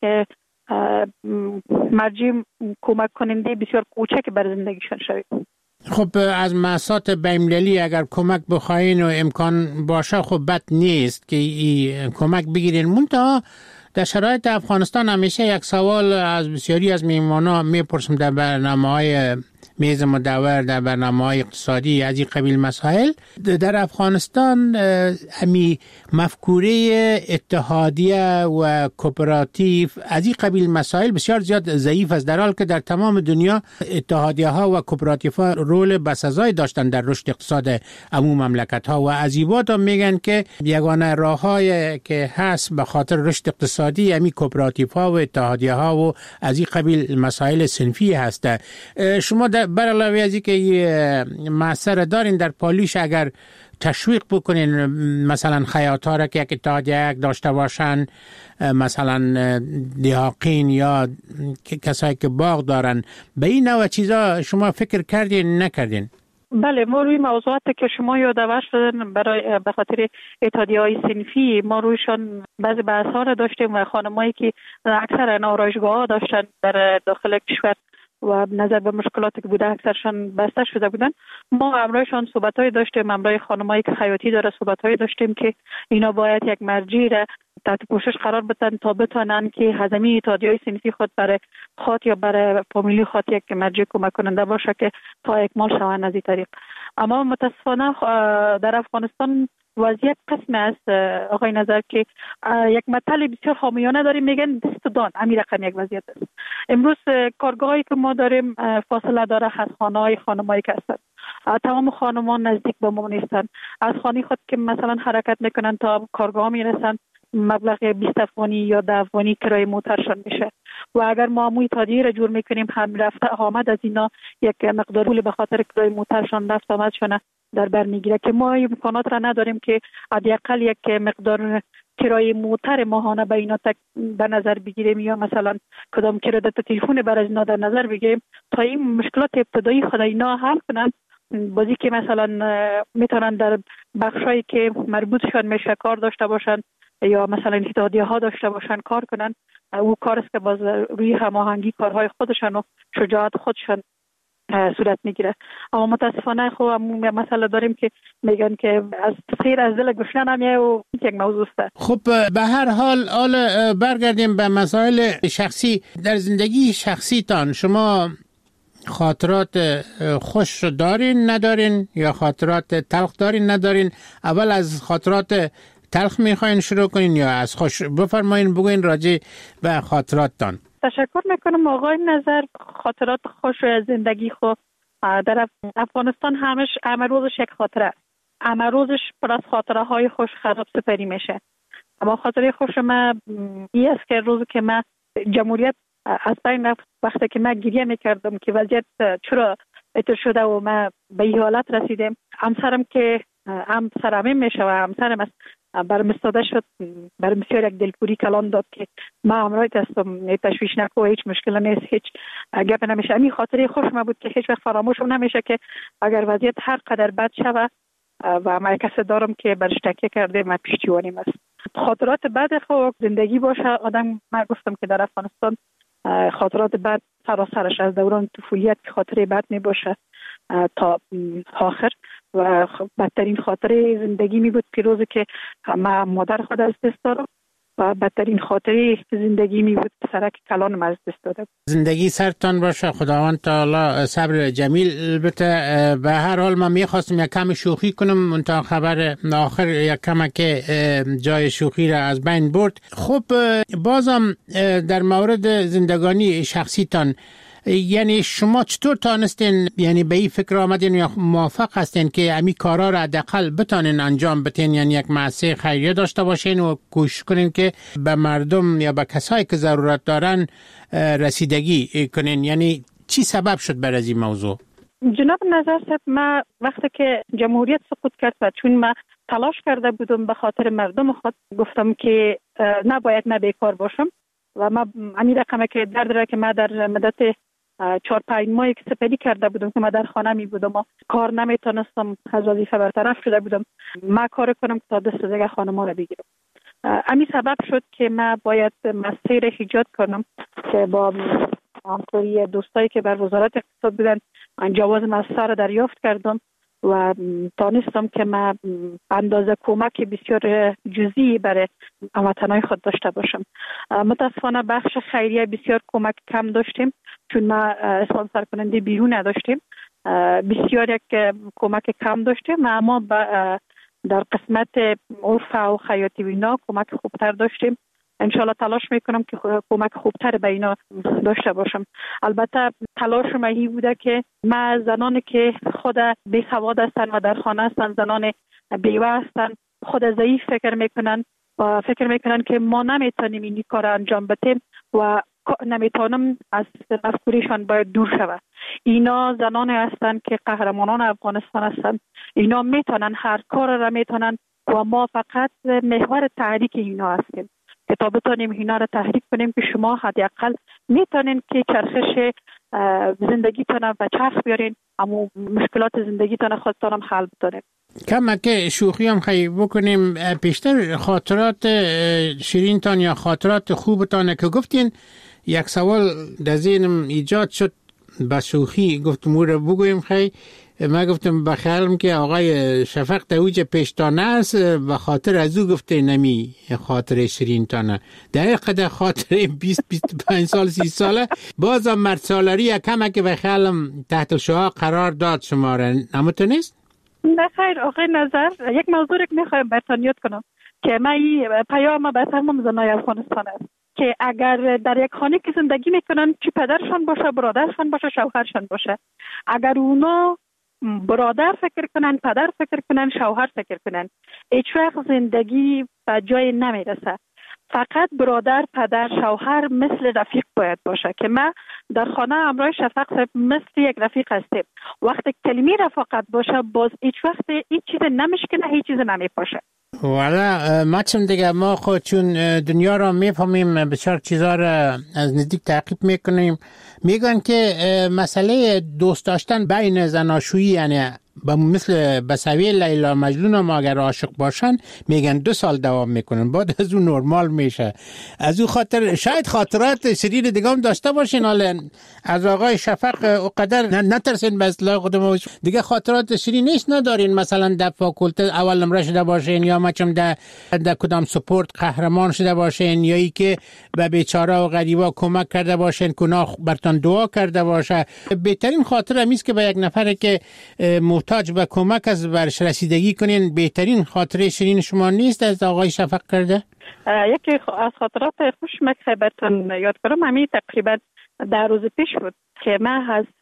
مرجع کمک کننده بسیار کوچک بر زندگیشان شوید. خب از مؤسسات بین‌المللی اگر کمک بخواین و امکان باشه خب بد نیست که این کمک بگیرین. منتها در شرایط افغانستان همیشه یک سوال از بسیاری از میهمانان میپرسم در برنامه‌های میز مدور، در برنامه‌های اقتصادی از این قبیل مسائل. در افغانستان امی مفکوره اتحادیه و کوپراتیو از این قبیل مسائل بسیار زیاد ضعیف است، در حالی که در تمام دنیا اتحادیه ها و کوپراتیو ها رول بسزایی داشتن در رشد اقتصاد عموم مملکت ها و از این بعد میگن که یگانه راه‌های که هست به خاطر رشد اقتصادی امی کوپراتیو ها و اتحادیه ها و از این قبیل مسائل صنفی هست. شما بر علاوه از اینکه معصر دارین در پالیش اگر تشویق بکنین مثلا خیاط‌ها را که یک اتحادیه داشته باشن، مثلا دیهاقین یا کسایی که باغ دارن، به این نوع چیزا شما فکر کردین نکردین؟ بله، ما روی موضوعات که شما یادآور شدن برای به خاطر اتحادیه‌های صنفی ما رویشان بعضی بحث‌ها را داشتیم و خانمایی که اکثر آرایشگاه‌ها داشتن در داخل کشور و نظر به مشکلاتی که بوده اکثرشان بسته شده بودن، ما همراهشان صحبت‌های داشتیم، همراه خانمایی که خیاطی داره صحبت‌های داشتیم که اینا باید یک مرجع را تحت پوشش قرار بدن تا بتونن که هضمی اتحادیه‌های صنفی خود برای خود یا برای فامیلی خود یک مرجع کمک کننده باشه که تا اکمال شوند از این طریق. اما متاسفانه در افغانستان وضعیت قسم است آقای نظر که یک مطلب بسیار حامیانه داریم، میگن دست دان، همین رقم یک وضعیت است. امروز کارگاهایی که ما داریم فاصله داره از خانه‌های خانمایی که هستند، تمام خانمان نزدیک به ما نیستند، از خانه خود که مثلا حرکت میکنن تا کارگاه میرسن مبلغ 20 افغانی یا 10 افغانی کرایه موترشان میشه و اگر ما عموی تادیه را جور میکنیم هم رفته آمد از اینا یک مقدار پول به خاطر کرایه موترشان رفت آمدشان در بر میگیره که ما امکانات را نداریم که حداقل یک مقدار کرایه موتر ماهانه به اینا به نظر بگیریم یا مثلا کدام کردت تلفن برای اینا در نظر بگیریم تا این مشکلات ابتدایی خود اینا حل کنن. بازی که مثلا میتونن در بخشایی که مربوطشان میشه کار داشته باشن یا مثلا اتحادیه ها داشته باشن کار کنن، او کار است که باز روی هماهنگی کارهای خودشان و شجاعت خودشان صورت میگیره. اما متاسفانه خب مسئله داریم که میگن که از خیر از دل گشنه نمیه و یک موضوع است. خب به هر حال برگردیم به مسائل شخصی. در زندگی شخصی تان شما خاطرات خوش دارین ندارین یا خاطرات تلخ دارین ندارین؟ اول از خاطرات تلخ میخواین شروع کنین یا از خوش؟ بفرمایین بگوین راجع به خاطراتتان. تشکر میکنم آقای نظر. خاطرات خوش از زندگی خود در افغانستان همه روزش یک خاطره است، همه روزش پر از خاطره های خوش خراب سپری میشه. اما خاطره خوش من این است که روزی که من جمهوریت از بین رفت، وقتی که من گریه میکردم که وضعیت چرا اتر شده و من به این حالت رسیدم، همسرم که همسرم میشه و همسرم است برم استاده شد، برم بسیار یک دلپوری کلان داد که ما همراهت هستم، تشویش نکو، هیچ مشکل نیست، هیچ گپ نمیشه. این خاطره خوش ما بود که هیچ وقت فراموش نمیشه که اگر وضعیت هر قدر بد شوه و من کسی دارم که برش تکیه کرده من پشتیبانیم است. خاطرات بد خود زندگی باشه آدم، من گفتم که در افغانستان خاطرات بد سراسرش از دوران طفولیت خاطره بد می باشه تا آخر و بدترین خاطره زندگی می بود که روزی که ما مادر خود از دست دادم و بدترین خاطره زندگی می بود پسرک کلانم از دست دادم. زندگی سرتان باشه، خداوند تعالی صبر جمیل بده. به هر حال من میخواستم یک کم شوخی کنم تا خبر آخر یک کم که جای شوخی را از بین برد. خب بازم در مورد زندگانی شخصیتان، یعنی شما چطور تانستین یعنی به این فکر آمدین یا موافق هستین که امی کارا را حداقل بتانین انجام بدین، یعنی یک مؤسسه خیریه داشته باشین و کوشش کنین که به مردم یا به کسایی که ضرورت دارن رسیدگی کنین؟ یعنی چی سبب شد برای این موضوع؟ جناب نظر صاحب، ما وقتی که جمهوریت سقوط کرد و چون ما تلاش کرده بودم به خاطر مردم خود، گفتم که نباید ما بیکار باشم و ما امی رقمه که درد که ما در مدت 4-5 ماهی که سپری کرده بودم که ما در خانه می بودم و کار نمیتونستم، از وظیفه برطرف شده بودم، ما کار کنم که تا دست دیگه خانم را بگیرم. امی سبب شد که ما باید مسیر ایجاد کنم که با همکاری دوستایی که بر وزارت اقتصاد بودن جواز مسیر را دریافت کردم و دانستم که ما اندازه کمک بسیار جزئی برای هموطنان خود داشته باشم. متاسفانه بخش خیریه بسیار کمک کم داشتیم چون ما اسپانسر کننده بیرون نداشتیم، بسیار یک کمک کم داشتیم، اما در قسمت عرف و خیاطی و اینا کمک خوبتر داشتیم. انشالله تلاش میکنم که کمک خوبتر به اینا داشته باشم. البته تلاش مهی بوده که ما زنانی که خود بی سواد هستن و در خانه هستن، زنان بیوه هستن، خود ضعیف فکر میکنن و فکر میکنن که ما نمیتونیم این کار انجام بدیم و نمیتونم از مفکوریشان باید دور شود. اینا زنانی هستن که قهرمانان افغانستان هستن، اینا میتونن هر کار را میتونن و ما فقط محور تحریک اینا هستیم که تا بتونیم اینا را تحریک کنیم که شما حداقل میتونین که چرخش زندگیتون به چرخ بیارین، اما مشکلات زندگیتون خودتون حل بتونین. کم که شوخی هم خیلی بکنیم، پیشتر خاطرات شیرینتان یا خاطرات خوبتان که گفتین، یک سوال در ذهنم ایجاد شد با شوخی، گفتم او رو بگویم. خیلی ما گفتم بخیالم که آقای شفق دویج پیشتانه است و خاطر از او گفته نمی خاطر شیرینتانه، در قدر خاطر 20-25 سال 30 ساله بازم مرد سالاری یکمه که بخیالم تحت شعاع قرار داد شما را، نمتونیست؟ نه خیر آقای نظر، یک موضوع رو میخوایم برتان یاد کنم که من این پیام به تمام زنای افغانستان است که اگر در یک خانه که زندگی میکنن، چی پدرشان باشه، برادرشان باشه، شوهرشان باشه، اگر اونا برادر فکر کنن، پدر فکر کنن، شوهر فکر کنن، هیچ وقت زندگی به جای نمیرسه. فقط برادر، پدر، شوهر مثل رفیق باید باشه که ما در خانه همراه شفق صاحب مثل یک رفیق هستیم. وقتی کلمه رفاقت باشه باز هیچ وقت هیچ چیز نمیشکنه، هیچ چیز نمیپاشه. والا ما چون دیگه ما خود چون دنیا را میفهمیم، بسیار چیزا را از نزدیک تعقیب میکنیم. میگن که مسئله دوست داشتن بین زناشویی، یعنی مثل بسوی لیلا مجنون ما اگر عاشق باشن میگن 2 سال دوام میکنن، بعد از اون نرمال میشه. از اون خاطر شاید خاطرات شریر دیگه هم داشته باشین، حالا از آقای شفق اقدر نترسین به اصلاح خودمون دیگه خاطرات شریر نیست ندارین، مثلا در فاکولته اول نمره شده باشین یا مچم در کدام سپورت قهرمان شده باشین، یا ای که به بیچاره و غریبا کمک کرده باشین، گناه برتان دعا کرده باشه. بهترین خاطر همیست که به یک نفر که محتاج به کمک از برش رسیدگی کنین، بهترین خاطره شیرین شما نیست از آقای شفق کرده؟ یکی از خاطرات خوش که براتون یاد کنم، همین تقریبا 10 روز پیش بود که من از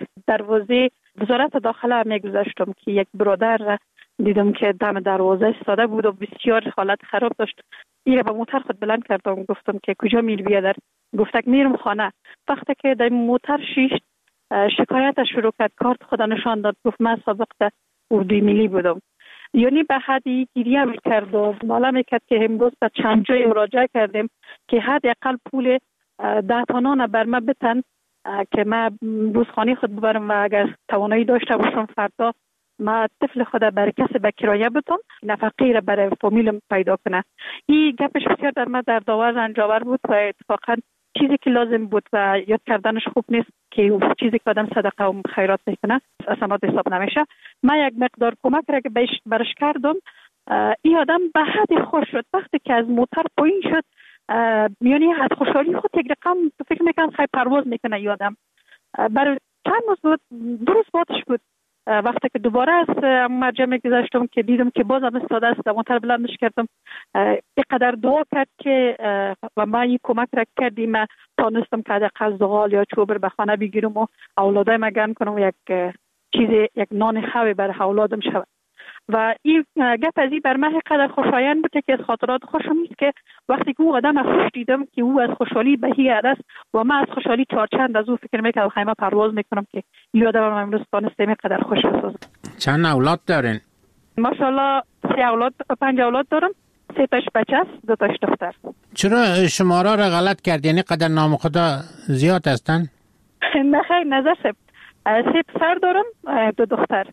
دروازه وزارت داخله میگذشتم که یک برادر دیدم که دم دروازه ایستاده بود و بسیار حالت خراب داشت. این با موتر خود بلند کردم، گفتم که کجا میری بیادر؟ گفتک میرم خانه. وقتی که در موتر شیشت شکایت شروع کرد، کارت خدا نشان داد، گفت من سابق در اردوی ملی بودم. یعنی به حدی گریه میکرد و ناله میکرد که امروز به چند جای مراجعه کردیم که حداقل پول 10 تانان بر ما بتن که ما روزخانه خود ببرم و اگر توانایی داشته باشم فردا ما طفل خود برای کسی به کرایه بدم، نفقه را برای فامیلم پیدا کنه. این گپش بسیار در ما در داور رنجاور بود و اتفاقا چیزی که لازم بود و یاد کردنش خوب نیست. که چیزی که آدم صدقه و خیرات میکنه اسمات حساب نمیشه. من یک مقدار کمک را که برش کردم، این آدم به حد خوش شد. وقتی که از موتر پایین شد، یعنی از خوشحالی خود یک رقم فکر میکنم خیلی پرواز میکنه این آدم. برای چند روز بود، 2 روز بعدش بود، وقتی که دوباره از مرجع گذاشتم که دیدم که باز هم استاده است، موتر بلندش کردم، اینقدر دعا کرد که و من این کمک را کردیم، من تانستم که حداقل زغال یا چوبر به خانه بگیرم و اولادایم گرم کنم و یک نان خوی برای اولادم شود. و این گپ از این بر من قدر خوشایند بود که از خاطرات خوشم نیست که وقتی که او آدم خوش دیدم که او از خوشحالی به هی است و من از خوشحالی چند از او فکر میکنم خیمه پرواز میکنم که این آدم من امروز تانستم قدر خوش بسازم. چند اولاد دارین؟ ماشاءالله 5 اولاد دارم. 3 تاش بچه است، 2 تاش دختر. چرا شماره را غلط کرد؟ یعنی قدر نام خدا زیاد هستن؟ نه خیر، نظر سب 3 پسر دارم، 2 دختر.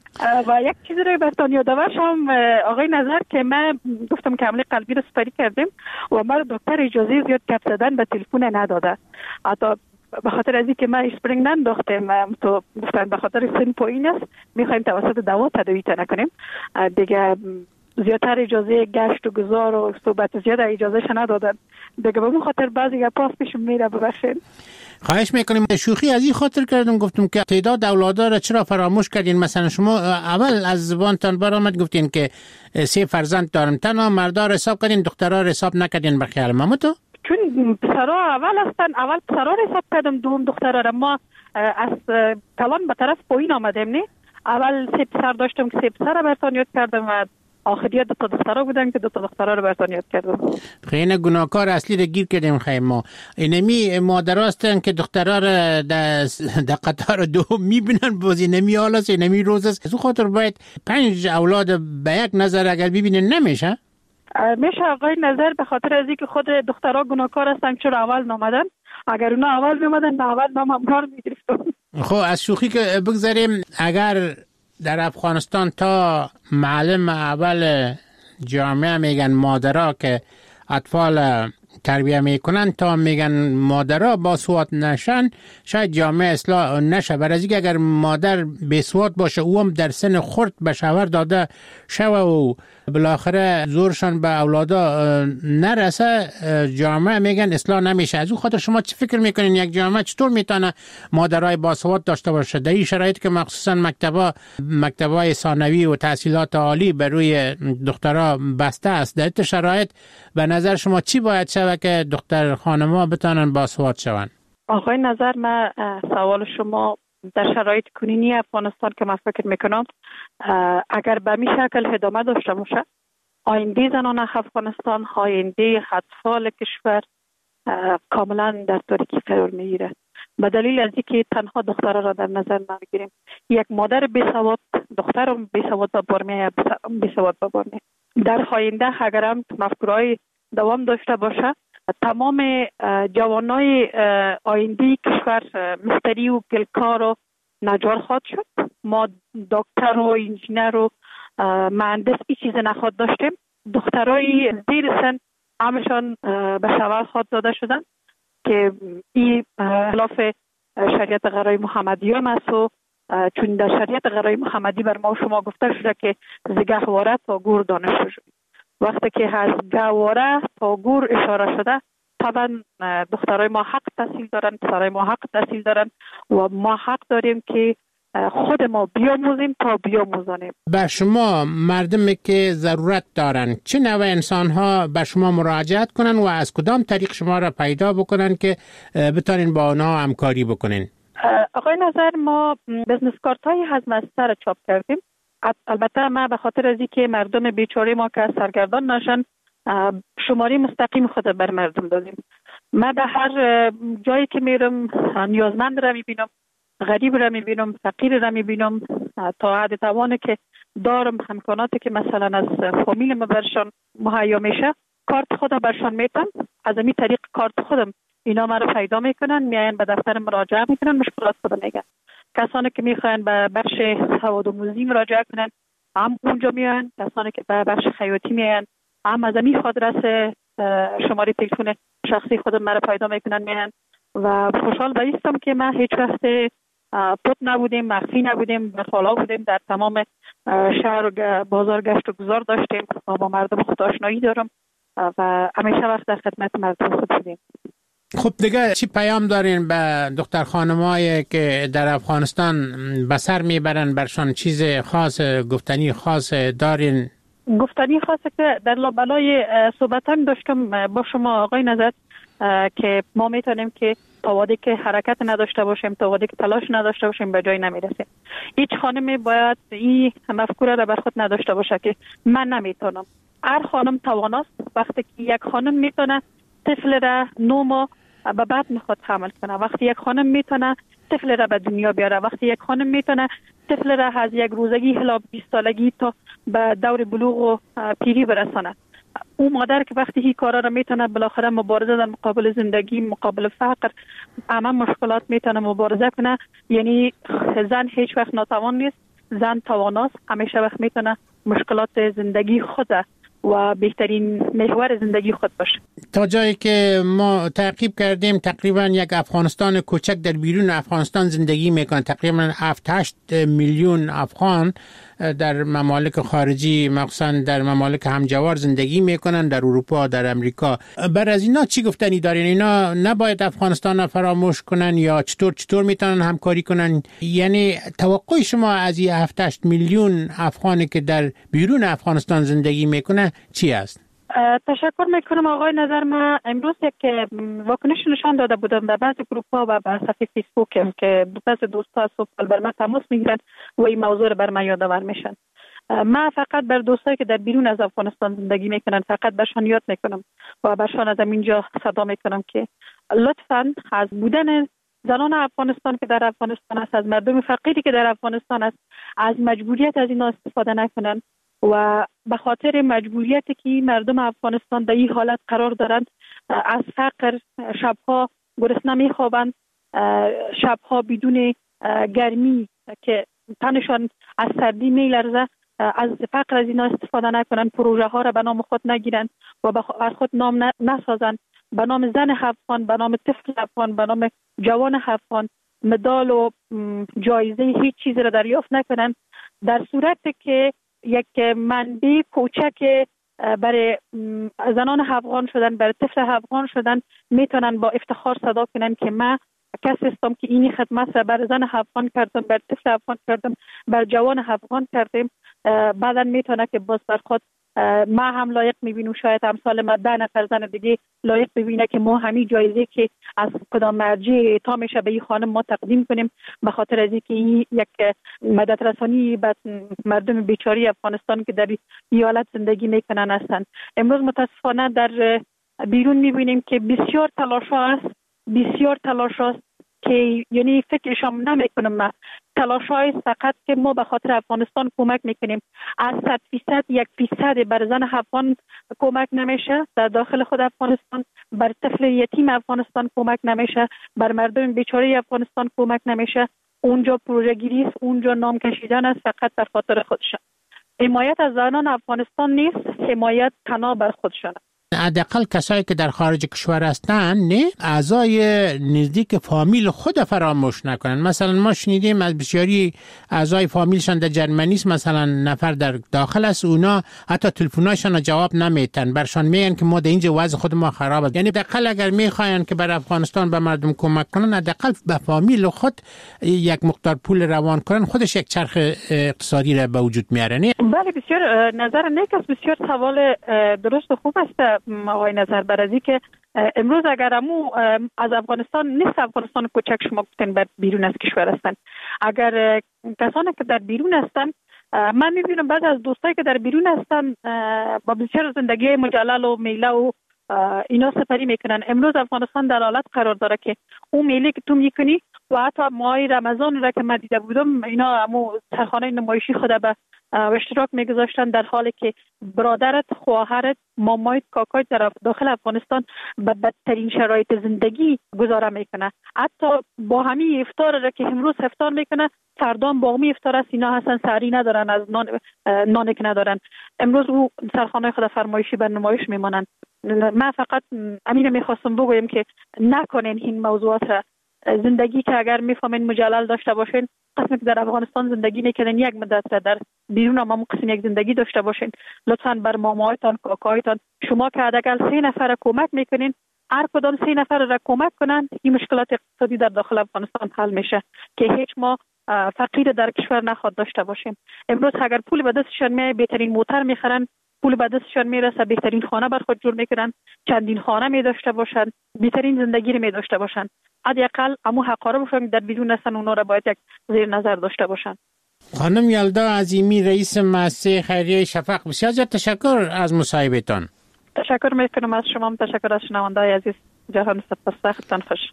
و یک چیزی رو براتون یادآور شم آقای نظر که من گفتم که حمله قلبی رو سپری کردیم و من دکتر اجازه زیاد گپ زدن به تلفن نداده. حتی به خاطر از اینکه من اسپرینگ ننداختم، تو گفتن به خاطر سن پایین است میخوایم توسط دوا تداوی نکنیم دیگه. زیادتر اجازه گشت و گذار و صحبت زیاد اجازهش ندادن دیگه. به اون خاطر بعضی گپا پیش میره، ببخشید. خواهش میکنیم. شوخی از این خاطر کردم، گفتم که تعداد اولادا را چرا فراموش کردین؟ مثلا شما اول از زبانتان برآمد گفتین که 3 فرزند دارم، تنها مردا را حساب کردین، دخترها را حساب نکردین. به خیال من تو چون پسرها اول هستن، اول پسرها را حساب کردم، دوم دخترها را. ما از کلان به طرف پایین آمدیم، نه اول 3 پسر داشتم که 3 پسر را براتون یاد کردم و آخریت 2 تا دخترها بودن که 2 تا دخترها رو براتون یاد کردم. خیلی گناهکار اصلی رو گیر کردیم. خیلی ما اینمی مادرها هستن که دخترها رو در قطار دوم میبینن، بازی نمی حالا سی نمی روز است. از اون خاطر باید 5 اولاد به یک نظر اگر ببینن نمیشه؟ میشه آقای نظر، به خاطر از اینکه خود دخترها گناهکار هستن چرا اول نامدن. اگر اونا اول میمدن به اول نام هم کار میگرفتم. خب از شوخی که بگذاریم، اگر در افغانستان تا معلم اول جامعه میگن مادرها که اطفال تربیه میکنن تا میگن مادرها با سواد نشن، شاید جامعه اصلاح نشه. برای اینکه اگر مادر بی سواد باشه او هم در سن خرد به شوهر داده شوه و بالاخره زورشان به اولادا نرسه، جامعه میگن اصلاح نمیشه. از اون خاطر شما چی فکر میکنین یک جامعه چطور میتونه مادرای با سواد داشته باشه در این شرایطی که مخصوصا مکتبای ثانوی و تحصیلات عالی بر روی دخترها بسته است؟ در این شرایط به نظر شما چی باید شود که دختر خانم‌ها بتونن با سواد شون؟ آقای نظر، من سوال شما در شرایط کنونی افغانستان که من فکر میکنم اگر به می شکل ادامه داشته باشه، آینده زنان افغانستان، آینده اطفال کشور کاملا در تاریکی فرار میگیره. به دلیل از اینکه تنها دخترها را در نظر نمیگیریم. یک مادر بیسواد دختر بیسواد به بار میآید، بیسواد به بار میآید. در آینده اگر هم مفکورهای دوام داشته باشه، تمام جوانای آینده کشور مستری و گلکار و نجار خواهد شد. ما دکتر و انجینر و مهندس این چیز نخواهد داشتیم. دخترای زیر سن همشان به شوهر خواهد داده شدن که این خلاف شریعت غرای محمدی هم است و چون در شریعت غرای محمدی بر ما شما گفته شده که ز گهواره تا گور دانشجو شدید. وقتی که از گهواره تا گور اشاره شده، طبعا دخترای ما حق تحصیل دارن، پسرای ما حق تحصیل دارن و ما حق داریم که خود ما بیاموزیم تا بیاموزانیم. به شما مردمی که ضرورت دارن چه نوع انسان ها به شما مراجعت کنن و از کدام طریق شما را پیدا بکنن که بتانین با آنها همکاری بکنین؟ آقای نظر، ما بزنس کارت های هضم از سر چاپ کردیم. البته ما به خاطر از اینکه مردم بیچاره ما که سرگردان نشن، شماره مستقیم خود بر مردم دادیم. من به هر جایی که میرم نیازمند را میبینم، غریب را میبینم، فقیر را میبینم، تا حد توانه که دارم امکاناتی که مثلا از فامیل ما برشان مهیا میشه، کارت خودم برشان میتم. از این طریق کارت خودم اینا ما رو پیدا میکنن، میاین به دفتر مراجعه میکنن، مشکلات خودم میگن. کسانی که میخواین به بخش سوادآموزی مراجعه کنن هم اونجا میان، کسانی که به بخش خیاطی میان هم از این آدرس شماره تلفن شخصی خودم مرا پیدا میکنن میان. و خوشحال به هستم که ما هیچ وقت پت نبودیم، مخفی نبودیم، در حالا بودیم، در تمام شهر و بازار گشت و گذار داشتیم و با مردم خود آشنایی دارم و همیشه وقت در خدمت مردم خود بودیم. خب دیگه چی پیام دارین به دختر خانمایی که در افغانستان به سر میبرن؟ برشان چیز خاص گفتنی خاص دارین؟ گفتنی خاصه که در لابلای صحبتان داشتم با شما آقای نظر که ما میتونیم که تا وقتی که حرکت نداشته باشیم، تا وقتی که تلاش نداشته باشیم به جای نمیرسیم. هیچ خانمی باید این مفکوره را بر خود نداشته باشه که من نمیتونم. هر خانم تواناست. وقتی که یک خانم میتونه طفل را 9 ماه به بطن خود حمل کنه، وقتی یک خانم میتونه طفل را به دنیا بیاره، وقتی یک خانم میتونه طفل را از یک روزگی الی 20 سالگی تا به دور بلوغ و پیری برسانه، او مادر که وقتی این کارا را میتونه بالاخره مبارزه در مقابل زندگی، مقابل فقر، همه مشکلات میتونه مبارزه کنه. یعنی زن هیچ وقت ناتوان نیست، زن تواناست، همیشه وقت میتونه مشکلات زندگی خود و بهترین محور زندگی خود باشه. تا جایی که ما تعقیب کردیم تقریبا یک افغانستان کوچک در بیرون افغانستان زندگی میکنه. تقریبا 7-8 میلیون افغان در ممالک خارجی، مخصوصا در ممالک همجوار زندگی میکنن، در اروپا، در امریکا. بر از اینا چی گفتنی دارین؟ اینا نباید افغانستان را فراموش کنن یا چطور میتونن همکاری کنن؟ یعنی توقع شما از این 7-8 میلیون افغانی که در بیرون افغانستان زندگی میکنه چی است؟ تشکر میکنم آقای نظر. ما امروز یک واکنش نشان داده بودم در بعض گروپ ها و به صفحه فیسبوک که بعض دوستا صبح بر من تماس میگیرن و این موضوع رو بر من یادآور میشن. ما فقط بر دوستایی که در بیرون از افغانستان زندگی میکنن فقط برشان یاد میکنم و برشان از اینجا صدا میکنم که لطفاً از بودن زنان افغانستان که در افغانستان است، از مردم فقیری که در افغانستان است، از مجبوریت از اینا استفاده نکنن و به خاطر مجبوریتی که مردم افغانستان در این حالت قرار دارند، از فقر شبها گرسنه میخوابند، شبها بدون گرمی که تنشان از سردی میلرزه، از فقر از اینا استفاده نکنن، پروژه ها را به نام خود نگیرن و از خود نام نسازن، به نام زن افغان، به نام طفل افغان، به نام جوان افغان مدال و جایزه هیچ چیز را دریافت نکنن. در صورتی که یک منبع کوچک برای زنان افغان شدن، برای طفل افغان شدن، میتونن با افتخار صدا کنن که من کسی هستم که اینی خدمت را بر زن افغان کردم، بر طفل افغان کردم، بر جوان افغان کردم. بعدا میتونه که باز بر خود ما هم لایق میبینیم، شاید امثال ما 10 نفر زن دیگه لایق ببینه که ما همین جایزه که از کدام مرجع اعطا میشه به این خانم ما تقدیم کنیم، به خاطر از اینکه این یک مدد رسانی به مردم بیچاره افغانستان که در این حالت زندگی میکنن هستند. امروز متاسفانه در بیرون میبینیم که بسیار تلاش است که یعنی فکرشم نمیکنم. ما تلاشای فقط که ما به خاطر افغانستان کمک میکنیم، از 100% 1% بر زن افغان کمک نمیشه در داخل خود افغانستان، بر طفل یتیم افغانستان کمک نمیشه، بر مردم بیچاره افغانستان کمک نمیشه. اونجا پروژه گیری است، اونجا نام کشیدن است فقط در خاطر خودشان. حمایت از زنان افغانستان نیست، حمایت تنها بر خودشان. حداقل کسایی که در خارج کشور هستن نه اعضای نزدیک فامیل خود فراموش نکنن. مثلا ما شنیدیم از بسیاری اعضای فامیلشان در جرمنی است، مثلا نفر در داخل است، اونا حتی تلفن‌هاشون جواب نمیتن، برشان میگن که ما در اینجا وضع خود ما خراب است. یعنی حداقل اگر میخواین که بر افغانستان به مردم کمک کنن، حداقل به فامیل خود یک مقدار پول روان کنن، خودش یک چرخ اقتصادی را به وجود میاره. بله، بسیار نظر نیک است، بسیار سوال درست و خوب است آقای نظر. برازی که امروز اگر از افغانستان نیست، افغانستان کوچک شما گفتین بر بیرون از کشور هستن، اگر کسانی که در بیرون هستن، من میبینم بعض از دوستایی که در بیرون هستن با بسیار زندگی مجلل و میله و اینا سپری میکنن. امروز افغانستان در حالت قرار داره که اون میله که تو میکنی و حتی ماه رمضان را که من دیده بودم، اینا همو سرخانه نمایشی خود به اشتراک میگذاشتن، در حالی که برادرت، خواهرت، مامایت، کاکایت در داخل افغانستان به بدترین شرایط زندگی گذاره میکنه. حتی با همین افطار را که امروز افطار میکنه، فردا با همین افطار است اینا هستن سحری ندارن، از نانی که ندارن. امروز او سرخانه خود فرمایشی بر نمایش میمانند. من فقط امین میخواستم بگویم که نکنین این موضوعات را. زندگی که اگر میفهمین مجلل داشته باشین، قسمی که در افغانستان زندگی میکنین یک مدت را در بیرون هم قسم یک زندگی داشته باشین، لطفاً بر مامایتان، کاکایتان، شما که حداقل 3 نفر را کمک میکنین، هر کدام 3 نفر را کمک کنن، این مشکلات اقتصادی در داخل افغانستان حل میشه که هیچ ما فقیر در کشور نخواد داشته باشیم. امروز اگر پول به دستشان میاد، بهترین موتر میخرن، پول به دستشان میرسه، بهترین خانه بر خود جور میکنن، چندین خانه می داشته باشن، بهترین زندگی رو می داشته باشن. حداقل امو حقاره باشن در بیرون هستن، اونا را باید یک زیر نظر داشته باشن. خانم یلدا عظیمی، رئیس مؤسسه خیریه شفق، بسیار زیاد تشکر از مصاحبهتان. تشکر میکنم از شما، تشکر از شنونده عزیز. جهان سپاسگزارم. خوش.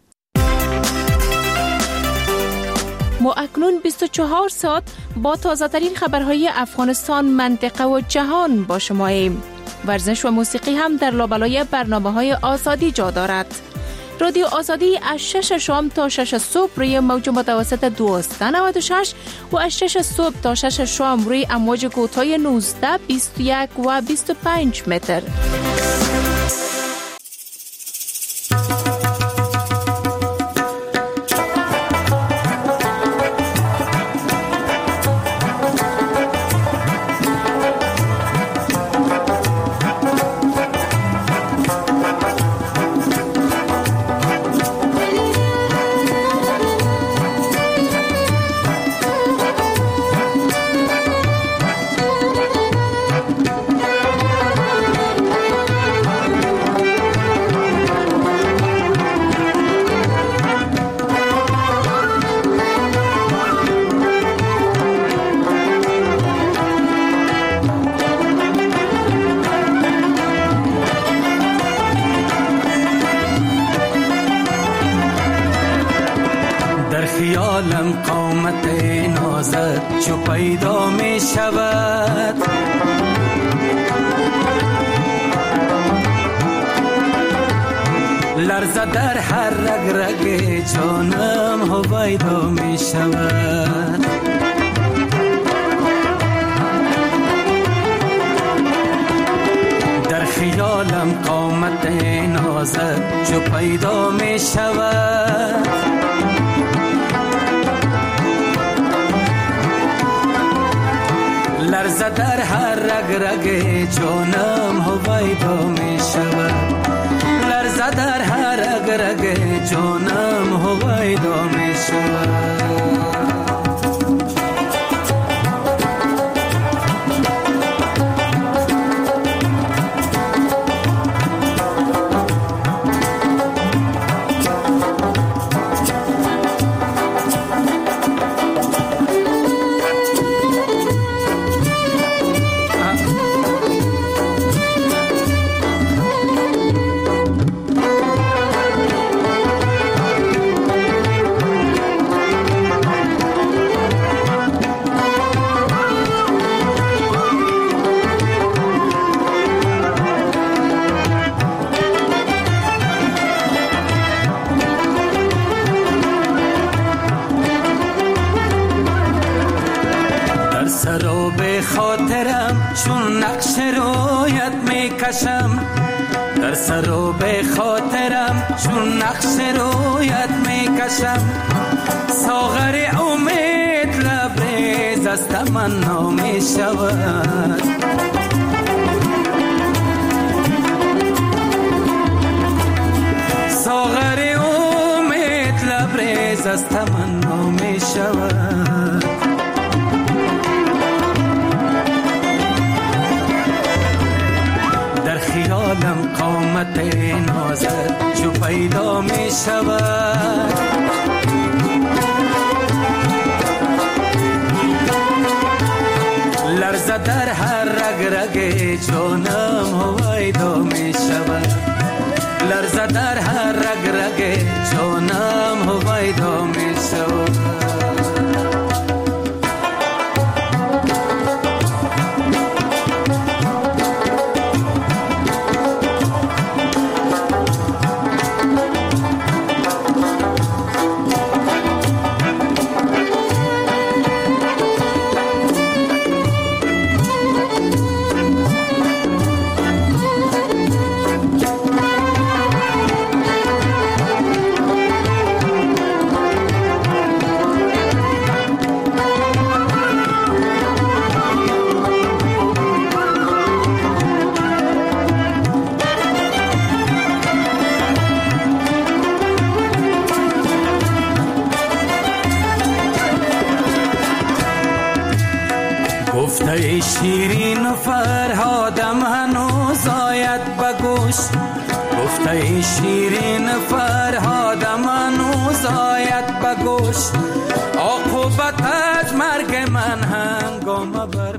ما اکنون 24 ساعت با تازه ترین خبرهای افغانستان، منطقه و جهان با شماییم. ورزش و موسیقی هم در لابلای برنامه‌های آزادی جا دارد. رادیو آزادی از 6 شام تا 6 صبح روی موج متوسط 1296 و از 6 صبح تا 6 شام روی امواج کوتاه 19، 21 و 25 متر. لرزه در هر رگ رگ جانم هویدا می شود. در خیالم قامت نازت جو پیدا می شود. لرزه در هر رگ رگ جانم هویدا می شود. لرزه در هر رگ رگ جانم هویدا می شود. چون نقش رویت میکشم در سر و به خاطرم، چون نقش رویت میکشم. ساغر امید لبریز از تمنا میشود. ساغر امید لبریز از تمنا میشود. خیالم قامت نازت جو پیدا می شود. لرزه در هر رگ رگ جانم هویدا می شود. لرزه در هر رگ رگ جانم هویدا می شود. شیرین فرهادم هنوز آید به گوش گفته شیرین فرهادم هنوز آید به گوش عاقبت از مرگ من هنگام بر